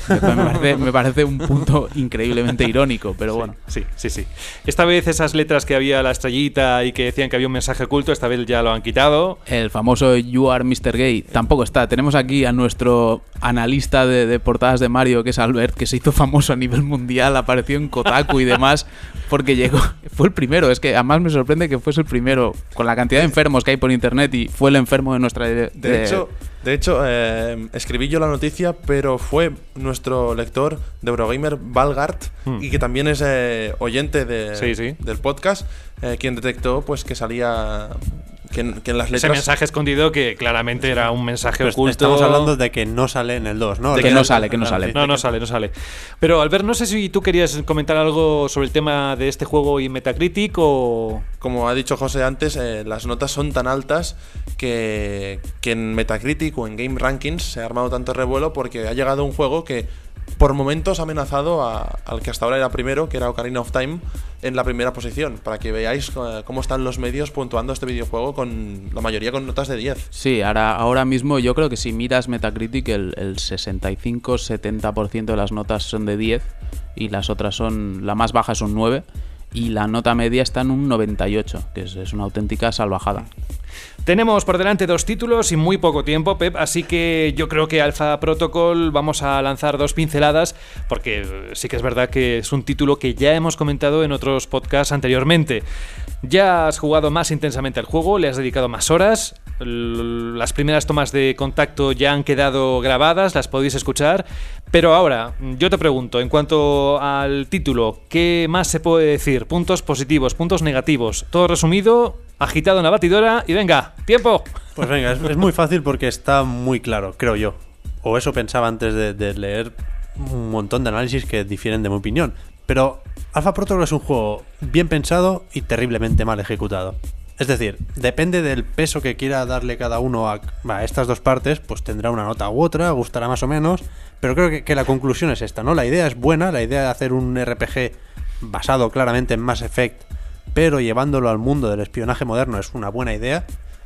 Me parece un punto increíblemente irónico, pero sí, bueno. Sí. Esta vez esas letras que había la estrellita y que decían que había un mensaje oculto, esta vez ya lo han quitado. El famoso You Are Mr. Gay tampoco está. Tenemos aquí a nuestro analista de portadas de Mario, que es Albert, que se hizo famoso a nivel mundial, apareció en Kotaku y demás, porque fue el primero. Es que además me sorprende que fuese el primero, con la cantidad de enfermos que hay por internet, y fue el enfermo de nuestra... De hecho, escribí yo la noticia, pero fue nuestro lector de Eurogamer, Valgart, y que también es oyente del podcast, quien detectó pues que salía... Que en las letras... Ese mensaje escondido que claramente era un mensaje oculto. Estamos hablando de que no sale en el 2, ¿no? Que no sale. No sale. Pero Albert, no sé si tú querías comentar algo sobre el tema de este juego y Metacritic o... Como ha dicho José antes, las notas son tan altas que en Metacritic o en Game Rankings se ha armado tanto revuelo porque ha llegado un juego que por momentos ha amenazado al que hasta ahora era primero, que era Ocarina of Time, en la primera posición, para que veáis cómo están los medios puntuando este videojuego, con la mayoría con notas de 10. Sí, ahora mismo yo creo que si miras Metacritic el 65-70% de las notas son de 10 y las otras la más baja es un 9. y la nota media está en un 98, que es una auténtica salvajada. Tenemos por delante 2 títulos y muy poco tiempo, Pep, así que yo creo que Alpha Protocol vamos a lanzar 2 pinceladas, porque sí que es verdad que es un título que ya hemos comentado en otros podcasts anteriormente. Ya has jugado más intensamente al juego, le has dedicado más horas, las primeras tomas de contacto ya han quedado grabadas, las podéis escuchar, pero ahora yo te pregunto, en cuanto al título, ¿qué más se puede decir? Puntos positivos, puntos negativos, todo resumido, agitado en la batidora y venga, ¡tiempo! Pues venga, es muy fácil porque está muy claro, creo yo. O eso pensaba antes de leer un montón de análisis que difieren de mi opinión. Pero Alpha Protocol es un juego bien pensado y terriblemente mal ejecutado. Es decir, depende del peso que quiera darle cada uno a estas 2 partes, pues tendrá una nota u otra, gustará más o menos, pero creo que la conclusión es esta, ¿no? La idea es buena, la idea de hacer un RPG basado claramente en Mass Effect, pero llevándolo al mundo del espionaje moderno es una buena idea.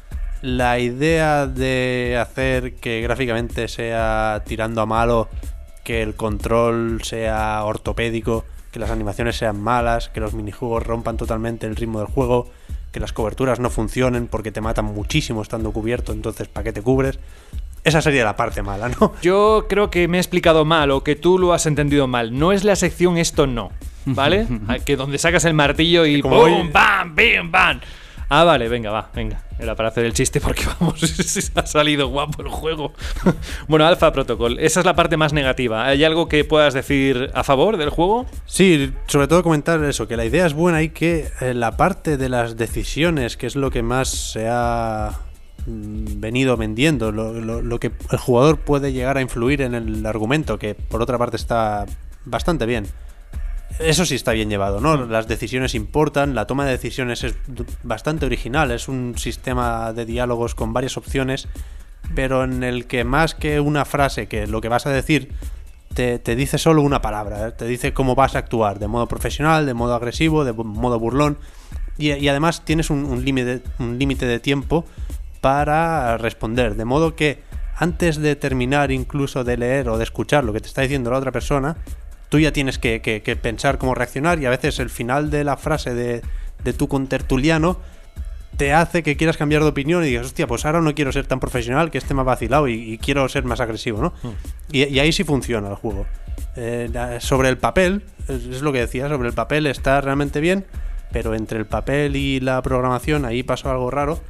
La idea de hacer que gráficamente sea tirando a malo, que el control sea ortopédico, que las animaciones sean malas, que los minijuegos rompan totalmente el ritmo del juego, que las coberturas no funcionen porque te matan muchísimo estando cubierto, entonces ¿para qué te cubres? Esa sería la parte mala, ¿no? Yo creo que me he explicado mal o que tú lo has entendido mal. No es la sección esto no, ¿vale? Que donde sacas el martillo y como ¡pum! hoy... ¡Bam! ¡Bim! ¡Bam! Ah, vale, venga. Era para hacer el chiste porque, vamos, ha salido guapo el juego. Bueno, Alpha Protocol, esa es la parte más negativa. ¿Hay algo que puedas decir a favor del juego? Sí, sobre todo comentar eso, que la idea es buena y que la parte de las decisiones, que es lo que más se ha venido vendiendo, lo que el jugador puede llegar a influir en el argumento, que por otra parte está bastante bien. Eso sí está bien llevado, ¿no? Las decisiones importan, la toma de decisiones es bastante original, es un sistema de diálogos con varias opciones, pero en el que más que una frase, que lo que vas a decir te dice solo una palabra, ¿eh? Te dice cómo vas a actuar, de modo profesional, de modo agresivo, de modo burlón, y además tienes un límite de tiempo para responder, de modo que antes de terminar incluso de leer o de escuchar lo que te está diciendo la otra persona, tú ya tienes que pensar cómo reaccionar, y a veces el final de la frase de tu contertuliano te hace que quieras cambiar de opinión y digas, hostia, pues ahora no quiero ser tan profesional, que este me ha vacilado y quiero ser más agresivo, ¿no? Y ahí sí funciona el juego. Sobre el papel, es lo que decía, sobre el papel está realmente bien, pero entre el papel y la programación ahí pasó algo raro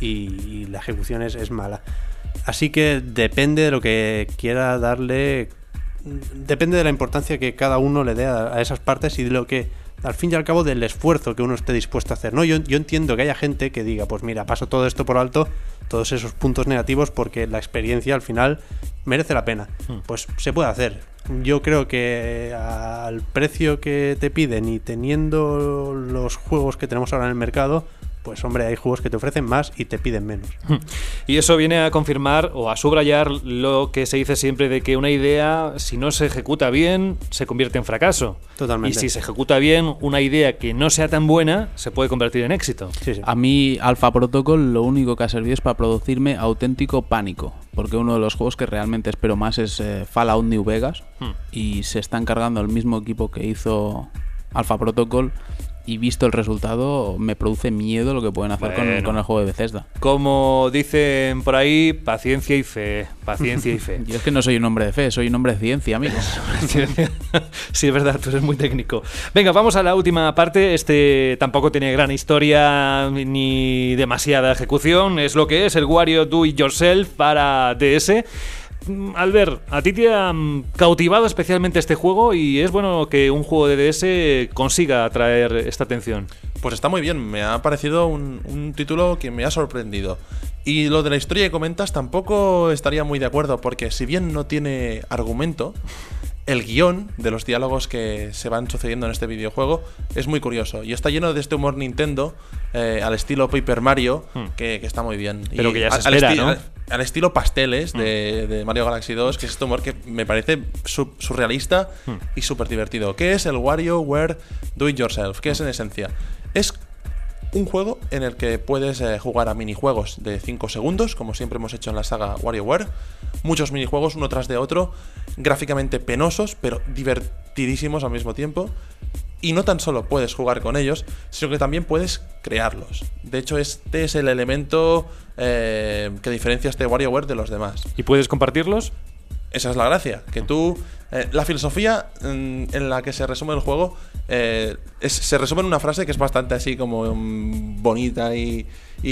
y la ejecución es mala. Así que depende de lo que quiera darle... Depende de la importancia que cada uno le dé a esas partes y de lo que, al fin y al cabo, del esfuerzo que uno esté dispuesto a hacer, ¿no? Yo entiendo que haya gente que diga, pues mira, paso todo esto por alto, todos esos puntos negativos, porque la experiencia al final merece la pena. Pues se puede hacer. Yo creo que al precio que te piden y teniendo los juegos que tenemos ahora en el mercado, pues hombre, hay juegos que te ofrecen más y te piden menos. Y eso viene a confirmar o a subrayar lo que se dice siempre de que una idea, si no se ejecuta bien, se convierte en fracaso. Totalmente. Y si se ejecuta bien, una idea que no sea tan buena se puede convertir en éxito. Sí. A mí Alpha Protocol lo único que ha servido es para producirme auténtico pánico, porque uno de los juegos que realmente espero más es Fallout New Vegas, y se está encargando el mismo equipo que hizo Alpha Protocol, y visto el resultado me produce miedo lo que pueden hacer con el juego de Bethesda. Como dicen por ahí, paciencia y fe. Paciencia y fe. Yo es que no soy un hombre de fe, soy un hombre de ciencia, amigo. Sí, es verdad, tú eres muy técnico. Venga, vamos a la última parte. Este tampoco tiene gran historia ni demasiada ejecución. Es lo que es el Wario Do It Yourself para DS. Albert, a ti te ha cautivado especialmente este juego y es bueno que un juego de DS consiga atraer esta atención. Pues está muy bien, me ha parecido un título que me ha sorprendido. Y lo de la historia que comentas tampoco estaría muy de acuerdo, porque si bien no tiene argumento, el guión de los diálogos que se van sucediendo en este videojuego es muy curioso y está lleno de este humor Nintendo al estilo Paper Mario, que está muy bien. Pero y que ya se espera, ¿no? Al estilo pasteles de Mario Galaxy 2, que es este humor que me parece surrealista y súper divertido. ¿Qué es el WarioWare Do It Yourself? ¿Qué es en esencia? Es un juego en el que puedes jugar a minijuegos de 5 segundos, como siempre hemos hecho en la saga WarioWare. Muchos minijuegos, uno tras de otro, gráficamente penosos, pero divertidísimos al mismo tiempo. Y no tan solo puedes jugar con ellos, sino que también puedes crearlos. De hecho, este es el elemento que diferencia este WarioWare de los demás. ¿Y puedes compartirlos? Esa es la gracia, que tú... la filosofía en la que se resume el juego se resume en una frase que es bastante así como bonita y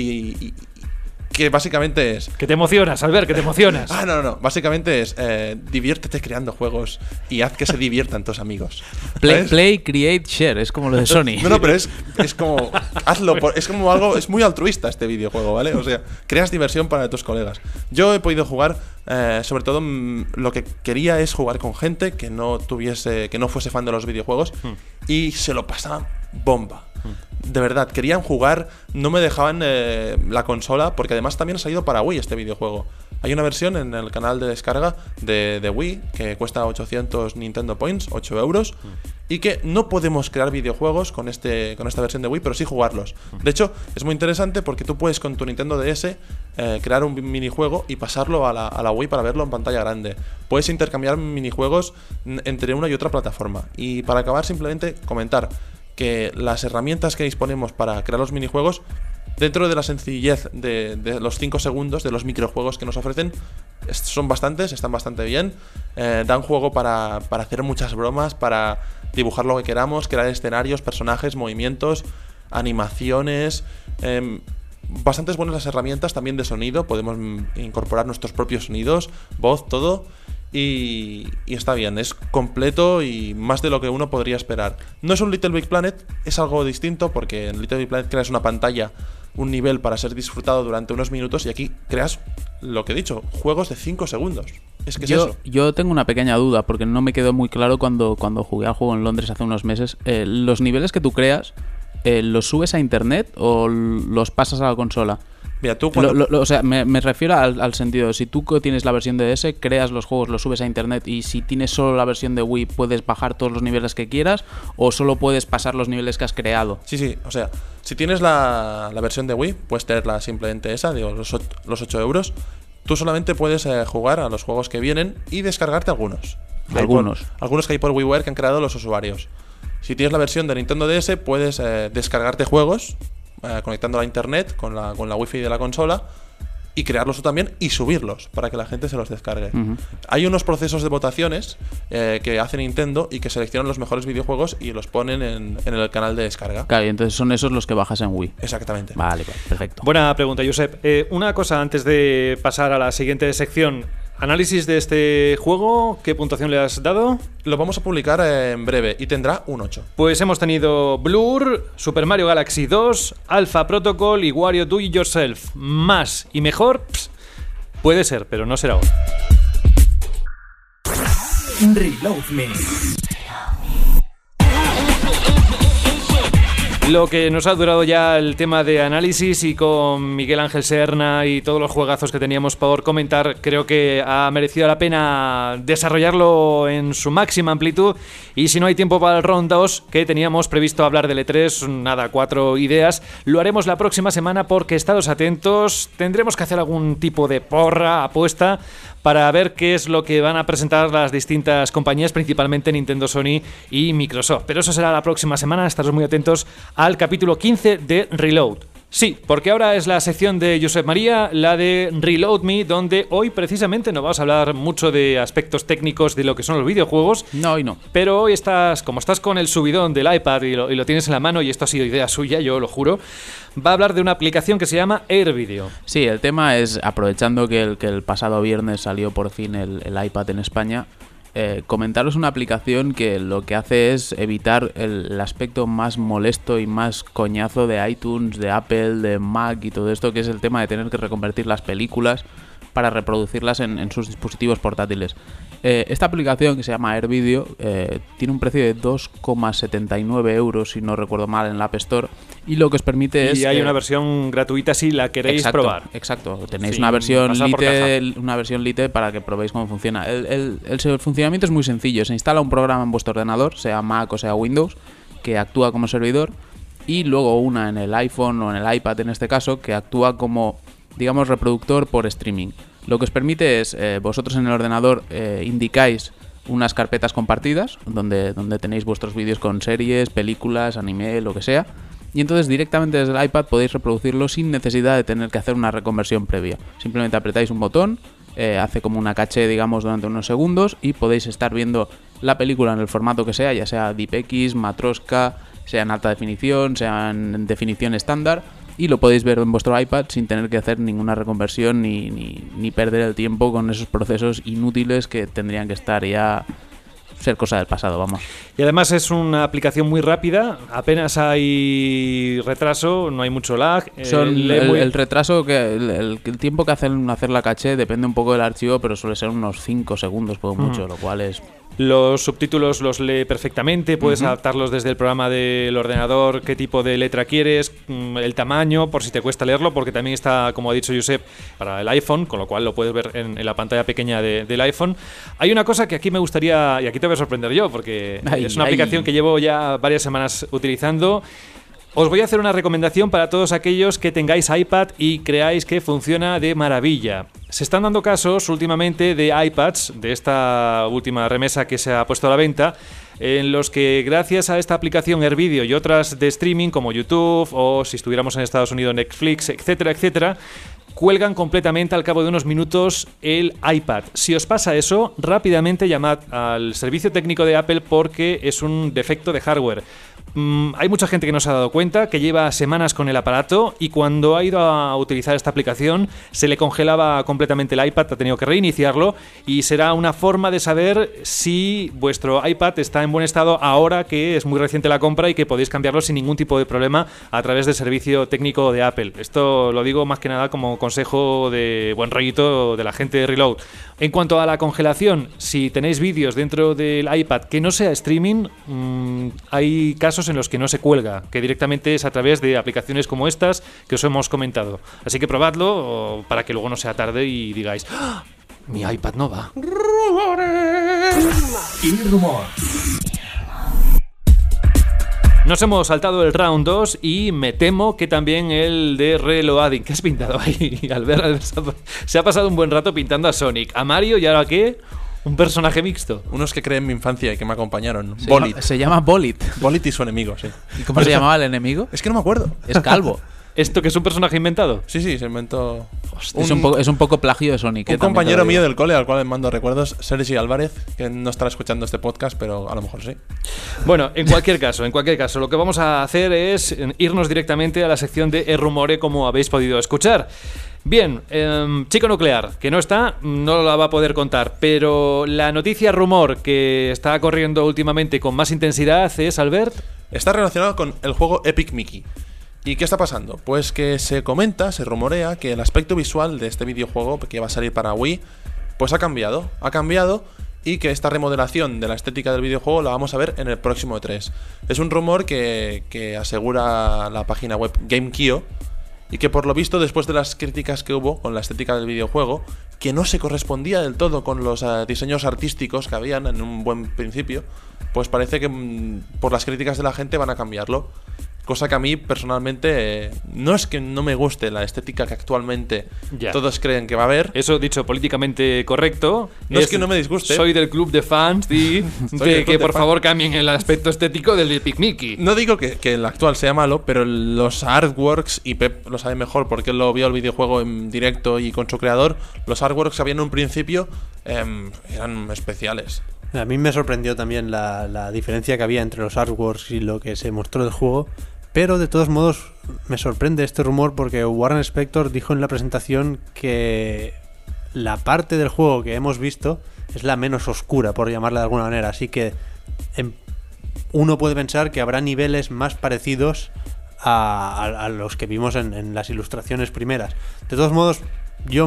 que básicamente es... Que te emocionas, Albert, que te emocionas. No. Básicamente es diviértete creando juegos y haz que se diviertan tus amigos. Play, create, share. Es como lo de Sony. No, pero es como... Hazlo. Es como algo... Es muy altruista este videojuego, ¿vale? O sea, creas diversión para tus colegas. Yo he podido jugar... sobre todo lo que quería es jugar con gente que no fuese fan de los videojuegos y se lo pasaba bomba. De verdad, querían jugar, no me dejaban la consola, porque además también ha salido para Wii este videojuego. Hay una versión en el canal de descarga de Wii que cuesta 800 Nintendo Points, 8 euros, y que no podemos crear videojuegos con esta versión de Wii, pero sí jugarlos. De hecho, es muy interesante porque tú puedes con tu Nintendo DS crear un minijuego y pasarlo a la Wii para verlo en pantalla grande. Puedes intercambiar minijuegos entre una y otra plataforma. Y para acabar, simplemente comentar que las herramientas que disponemos para crear los minijuegos, dentro de la sencillez de los 5 segundos, de los microjuegos que nos ofrecen, son bastantes, están bastante bien, dan juego para hacer muchas bromas, para dibujar lo que queramos, crear escenarios, personajes, movimientos, animaciones, bastantes buenas las herramientas también de sonido, podemos incorporar nuestros propios sonidos, voz, todo. Y está bien, es completo y más de lo que uno podría esperar. No es un Little Big Planet, es algo distinto porque en Little Big Planet creas una pantalla, un nivel para ser disfrutado durante unos minutos, y aquí creas, lo que he dicho, juegos de 5 segundos. Es que es eso. Yo tengo una pequeña duda porque no me quedó muy claro cuando jugué al juego en Londres hace unos meses. ¿Los niveles que tú creas, los subes a internet o los pasas a la consola? Mira, tú cuando... o sea, me refiero al sentido, si tú tienes la versión de DS, creas los juegos, los subes a internet, y si tienes solo la versión de Wii, puedes bajar todos los niveles que quieras, o solo puedes pasar los niveles que has creado. Sí, o sea, si tienes la versión de Wii, puedes tenerla simplemente esa, digo, los 8 euros. Tú solamente puedes jugar a los juegos que vienen y descargarte algunos. Algunos que hay por WiiWare que han creado los usuarios. Si tienes la versión de Nintendo DS, puedes descargarte juegos conectando a internet con la wifi de la consola y crearlos tú también y subirlos para que la gente se los descargue. Hay unos procesos de votaciones que hace Nintendo y que seleccionan los mejores videojuegos y los ponen en el canal de descarga. Claro, y entonces son esos los que bajas en Wii. Exactamente. Vale, perfecto. Buena pregunta, Josep. Una cosa antes de pasar a la siguiente sección. Análisis de este juego, ¿qué puntuación le has dado? Lo vamos a publicar en breve y tendrá un 8. Pues hemos tenido Blur, Super Mario Galaxy 2, Alpha Protocol y Wario Do It Yourself. Más y mejor, puede ser, pero no será hoy. Reload Me. Lo que nos ha durado ya el tema de análisis, y con Miguel Ángel Serna y todos los juegazos que teníamos por comentar, creo que ha merecido la pena desarrollarlo en su máxima amplitud. Y si no hay tiempo para el round 2, que teníamos previsto hablar del E3, nada, 4 ideas, lo haremos la próxima semana, porque estados atentos, tendremos que hacer algún tipo de porra, apuesta, para ver qué es lo que van a presentar las distintas compañías, principalmente Nintendo, Sony y Microsoft. Pero eso será la próxima semana, estaros muy atentos al capítulo 15 de Reload. Sí, porque ahora es la sección de Josep María, la de Reload Me, donde hoy precisamente no vamos a hablar mucho de aspectos técnicos de lo que son los videojuegos. No, hoy no. Pero hoy como estás con el subidón del iPad y lo tienes en la mano, y esto ha sido idea suya, yo lo juro, va a hablar de una aplicación que se llama AirVideo. Sí, el tema es, aprovechando que el pasado viernes salió por fin el iPad en España, comentaros una aplicación que lo que hace es evitar el aspecto más molesto y más coñazo de iTunes, de Apple, de Mac y todo esto, que es el tema de tener que reconvertir las películas para reproducirlas en sus dispositivos portátiles. Esta aplicación, que se llama AirVideo, tiene un precio de 2,79 euros, si no recuerdo mal, en la App Store, y lo que os permite es... Y hay una versión gratuita si la queréis probar. Exacto, tenéis Sí, una versión Lite para que probéis cómo funciona. El funcionamiento es muy sencillo. Se instala un programa en vuestro ordenador, sea Mac o sea Windows, que actúa como servidor, y luego una en el iPhone o en el iPad, en este caso, que actúa como, digamos, reproductor por streaming. Lo que os permite es, vosotros en el ordenador indicáis unas carpetas compartidas donde tenéis vuestros vídeos con series, películas, anime, lo que sea. Y entonces directamente desde el iPad podéis reproducirlo sin necesidad de tener que hacer una reconversión previa. Simplemente apretáis un botón, hace como una caché, digamos, durante unos segundos y podéis estar viendo la película en el formato que sea, ya sea DivX, Matroska, sea en alta definición, sea en definición estándar, y lo podéis ver en vuestro iPad sin tener que hacer ninguna reconversión ni perder el tiempo con esos procesos inútiles que tendrían que estar ya... ser cosa del pasado, vamos. Y además es una aplicación muy rápida, apenas hay retraso, no hay mucho lag. El retraso, el tiempo que hacen hacer la caché depende un poco del archivo, pero suele ser unos 5 segundos, por mucho, lo cual es... Los subtítulos los lee perfectamente, puedes adaptarlos desde el programa del ordenador, qué tipo de letra quieres, el tamaño, por si te cuesta leerlo, porque también está, como ha dicho Josep, para el iPhone, con lo cual lo puedes ver en la pantalla pequeña del iPhone. Hay una cosa que aquí me gustaría, y aquí te voy a sorprender yo, porque es una aplicación que llevo ya varias semanas utilizando. Os voy a hacer una recomendación para todos aquellos que tengáis iPad y creáis que funciona de maravilla. Se están dando casos últimamente de iPads, de esta última remesa que se ha puesto a la venta, en los que gracias a esta aplicación AirVideo y otras de streaming como YouTube o si estuviéramos en Estados Unidos Netflix, etcétera, etcétera, cuelgan completamente al cabo de unos minutos el iPad. Si os pasa eso, rápidamente llamad al servicio técnico de Apple porque es un defecto de hardware. Hay mucha gente que no se ha dado cuenta, que lleva semanas con el aparato y cuando ha ido a utilizar esta aplicación se le congelaba completamente el iPad, ha tenido que reiniciarlo y será una forma de saber si vuestro iPad está en buen estado ahora que es muy reciente la compra y que podéis cambiarlo sin ningún tipo de problema a través del servicio técnico de Apple. Esto lo digo más que nada como consejo de buen rollito de la gente de Reload. En cuanto a la congelación, si tenéis vídeos dentro del iPad que no sea streaming, hay casos en los que no se cuelga, que directamente es a través de aplicaciones como estas que os hemos comentado. Así que probadlo para que luego no sea tarde y digáis ¡ah! Mi iPad no va. Y rumor. Nos hemos saltado el round 2 y me temo que también el de Reloading. ¿Qué has pintado ahí, Albert? Se ha pasado un buen rato pintando a Sonic, a Mario y ahora ¿qué? Un personaje mixto. Unos que creé en mi infancia y que me acompañaron. Se llama Bolit. Bolit y su enemigo, sí. ¿Y cómo se llamaba el enemigo? Es que no me acuerdo. Es calvo. ¿Esto que es un personaje inventado? Sí, se inventó... Es un poco plagio de Sonic. Un compañero mío del cole al cual le mando recuerdos, Sergi Álvarez, que no estará escuchando este podcast, pero a lo mejor sí. Bueno, en cualquier caso, lo que vamos a hacer es irnos directamente a la sección de Rumore, como habéis podido escuchar. Bien, Chico Nuclear, que no está, no la va a poder contar, pero la noticia rumor que está corriendo últimamente con más intensidad es, Albert... Está relacionado con el juego Epic Mickey. ¿Y qué está pasando? Pues que se rumorea que el aspecto visual de este videojuego que va a salir para Wii, pues ha cambiado y que esta remodelación de la estética del videojuego la vamos a ver en el próximo E3. Es un rumor que asegura la página web GameKio y que por lo visto después de las críticas que hubo con la estética del videojuego, que no se correspondía del todo con los diseños artísticos que habían en un buen principio, pues parece que por las críticas de la gente van a cambiarlo. Cosa que a mí personalmente no es que no me guste la estética que actualmente todos creen que va a haber. Eso dicho políticamente correcto. No es que no me disguste. Soy del club de fans de que por favor cambien el aspecto estético del Epic Mickey. No digo que el actual sea malo, pero los artworks, y Pep lo sabe mejor porque él lo vio el videojuego en directo y con su creador, los artworks que había en un principio eran especiales. A mí me sorprendió también la diferencia que había entre los artworks y lo que se mostró del juego. Pero de todos modos me sorprende este rumor porque Warren Spector dijo en la presentación que la parte del juego que hemos visto es la menos oscura, por llamarla de alguna manera. Así que uno puede pensar que habrá niveles más parecidos a los que vimos en las ilustraciones primeras. De todos modos, yo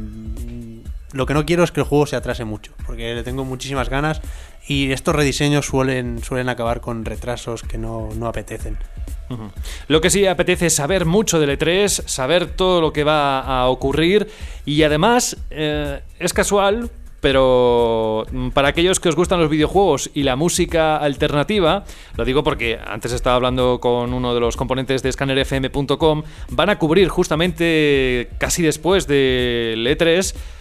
lo que no quiero es que el juego se atrase mucho, porque le tengo muchísimas ganas y estos rediseños suelen acabar con retrasos que no apetecen. Uh-huh. Lo que sí apetece es saber mucho del E3, saber todo lo que va a ocurrir y además es casual, pero para aquellos que os gustan los videojuegos y la música alternativa, lo digo porque antes estaba hablando con uno de los componentes de ScannerFM.com, van a cubrir justamente casi después del E3, que es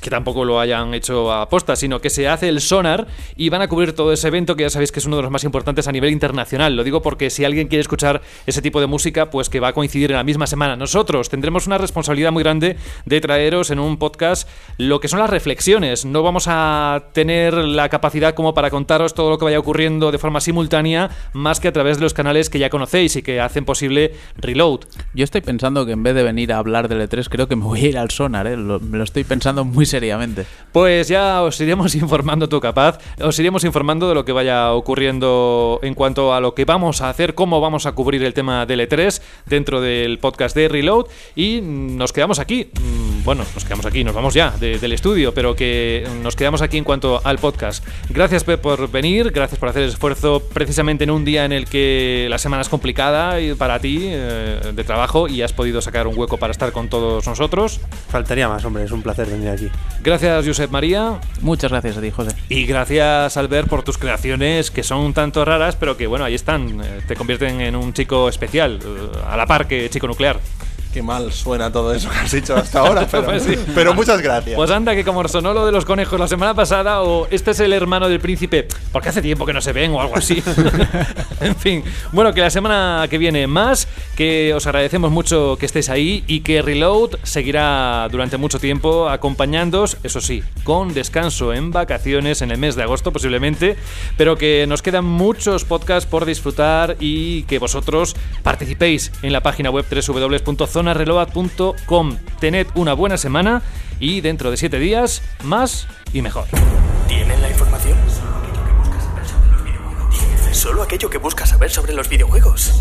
que tampoco lo hayan hecho a posta, sino que se hace el sonar y van a cubrir todo ese evento que ya sabéis que es uno de los más importantes a nivel internacional. Lo digo porque si alguien quiere escuchar ese tipo de música, pues que va a coincidir en la misma semana. Nosotros tendremos una responsabilidad muy grande de traeros en un podcast lo que son las reflexiones. No vamos a tener la capacidad como para contaros todo lo que vaya ocurriendo de forma simultánea, más que a través de los canales que ya conocéis y que hacen posible Reload. Yo estoy pensando que en vez de venir a hablar del E3, creo que me voy a ir al sonar, ¿eh? Me lo estoy pensando muy seriamente. Pues ya os iremos informando, tú capaz, os iremos informando de lo que vaya ocurriendo en cuanto a lo que vamos a hacer, cómo vamos a cubrir el tema del E3 dentro del podcast de Reload, y nos quedamos aquí. Bueno, nos quedamos aquí, nos vamos ya del estudio, pero que nos quedamos aquí en cuanto al podcast. Gracias, Pep, por venir, gracias por hacer el esfuerzo precisamente en un día en el que la semana es complicada para ti, de trabajo, y has podido sacar un hueco para estar con todos nosotros. Faltaría más, hombre, es un placer venir aquí. Gracias, Josep María. Muchas gracias a ti, José. Y gracias, Albert, por tus creaciones, que son un tanto raras, pero que bueno, ahí están, te convierten en un chico especial, a la par que Chico Nuclear. Qué mal suena todo eso que has dicho hasta ahora, pero, Pues sí. pero muchas gracias. Pues anda, que como sonó lo de los conejos la semana pasada, o este es el hermano del príncipe, porque hace tiempo que no se ven o algo así. En fin, bueno, que la semana que viene más, que os agradecemos mucho que estéis ahí y que Reload seguirá durante mucho tiempo acompañándoos, eso sí, con descanso en vacaciones en el mes de agosto posiblemente, pero que nos quedan muchos podcasts por disfrutar y que vosotros participéis en la página web www.zonareload.com. Tened una buena semana y dentro de 7 días, más y mejor. ¿Tienen la información? Solo aquello que buscas saber sobre los videojuegos.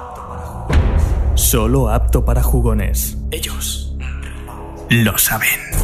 Solo apto para jugones. Ellos lo saben.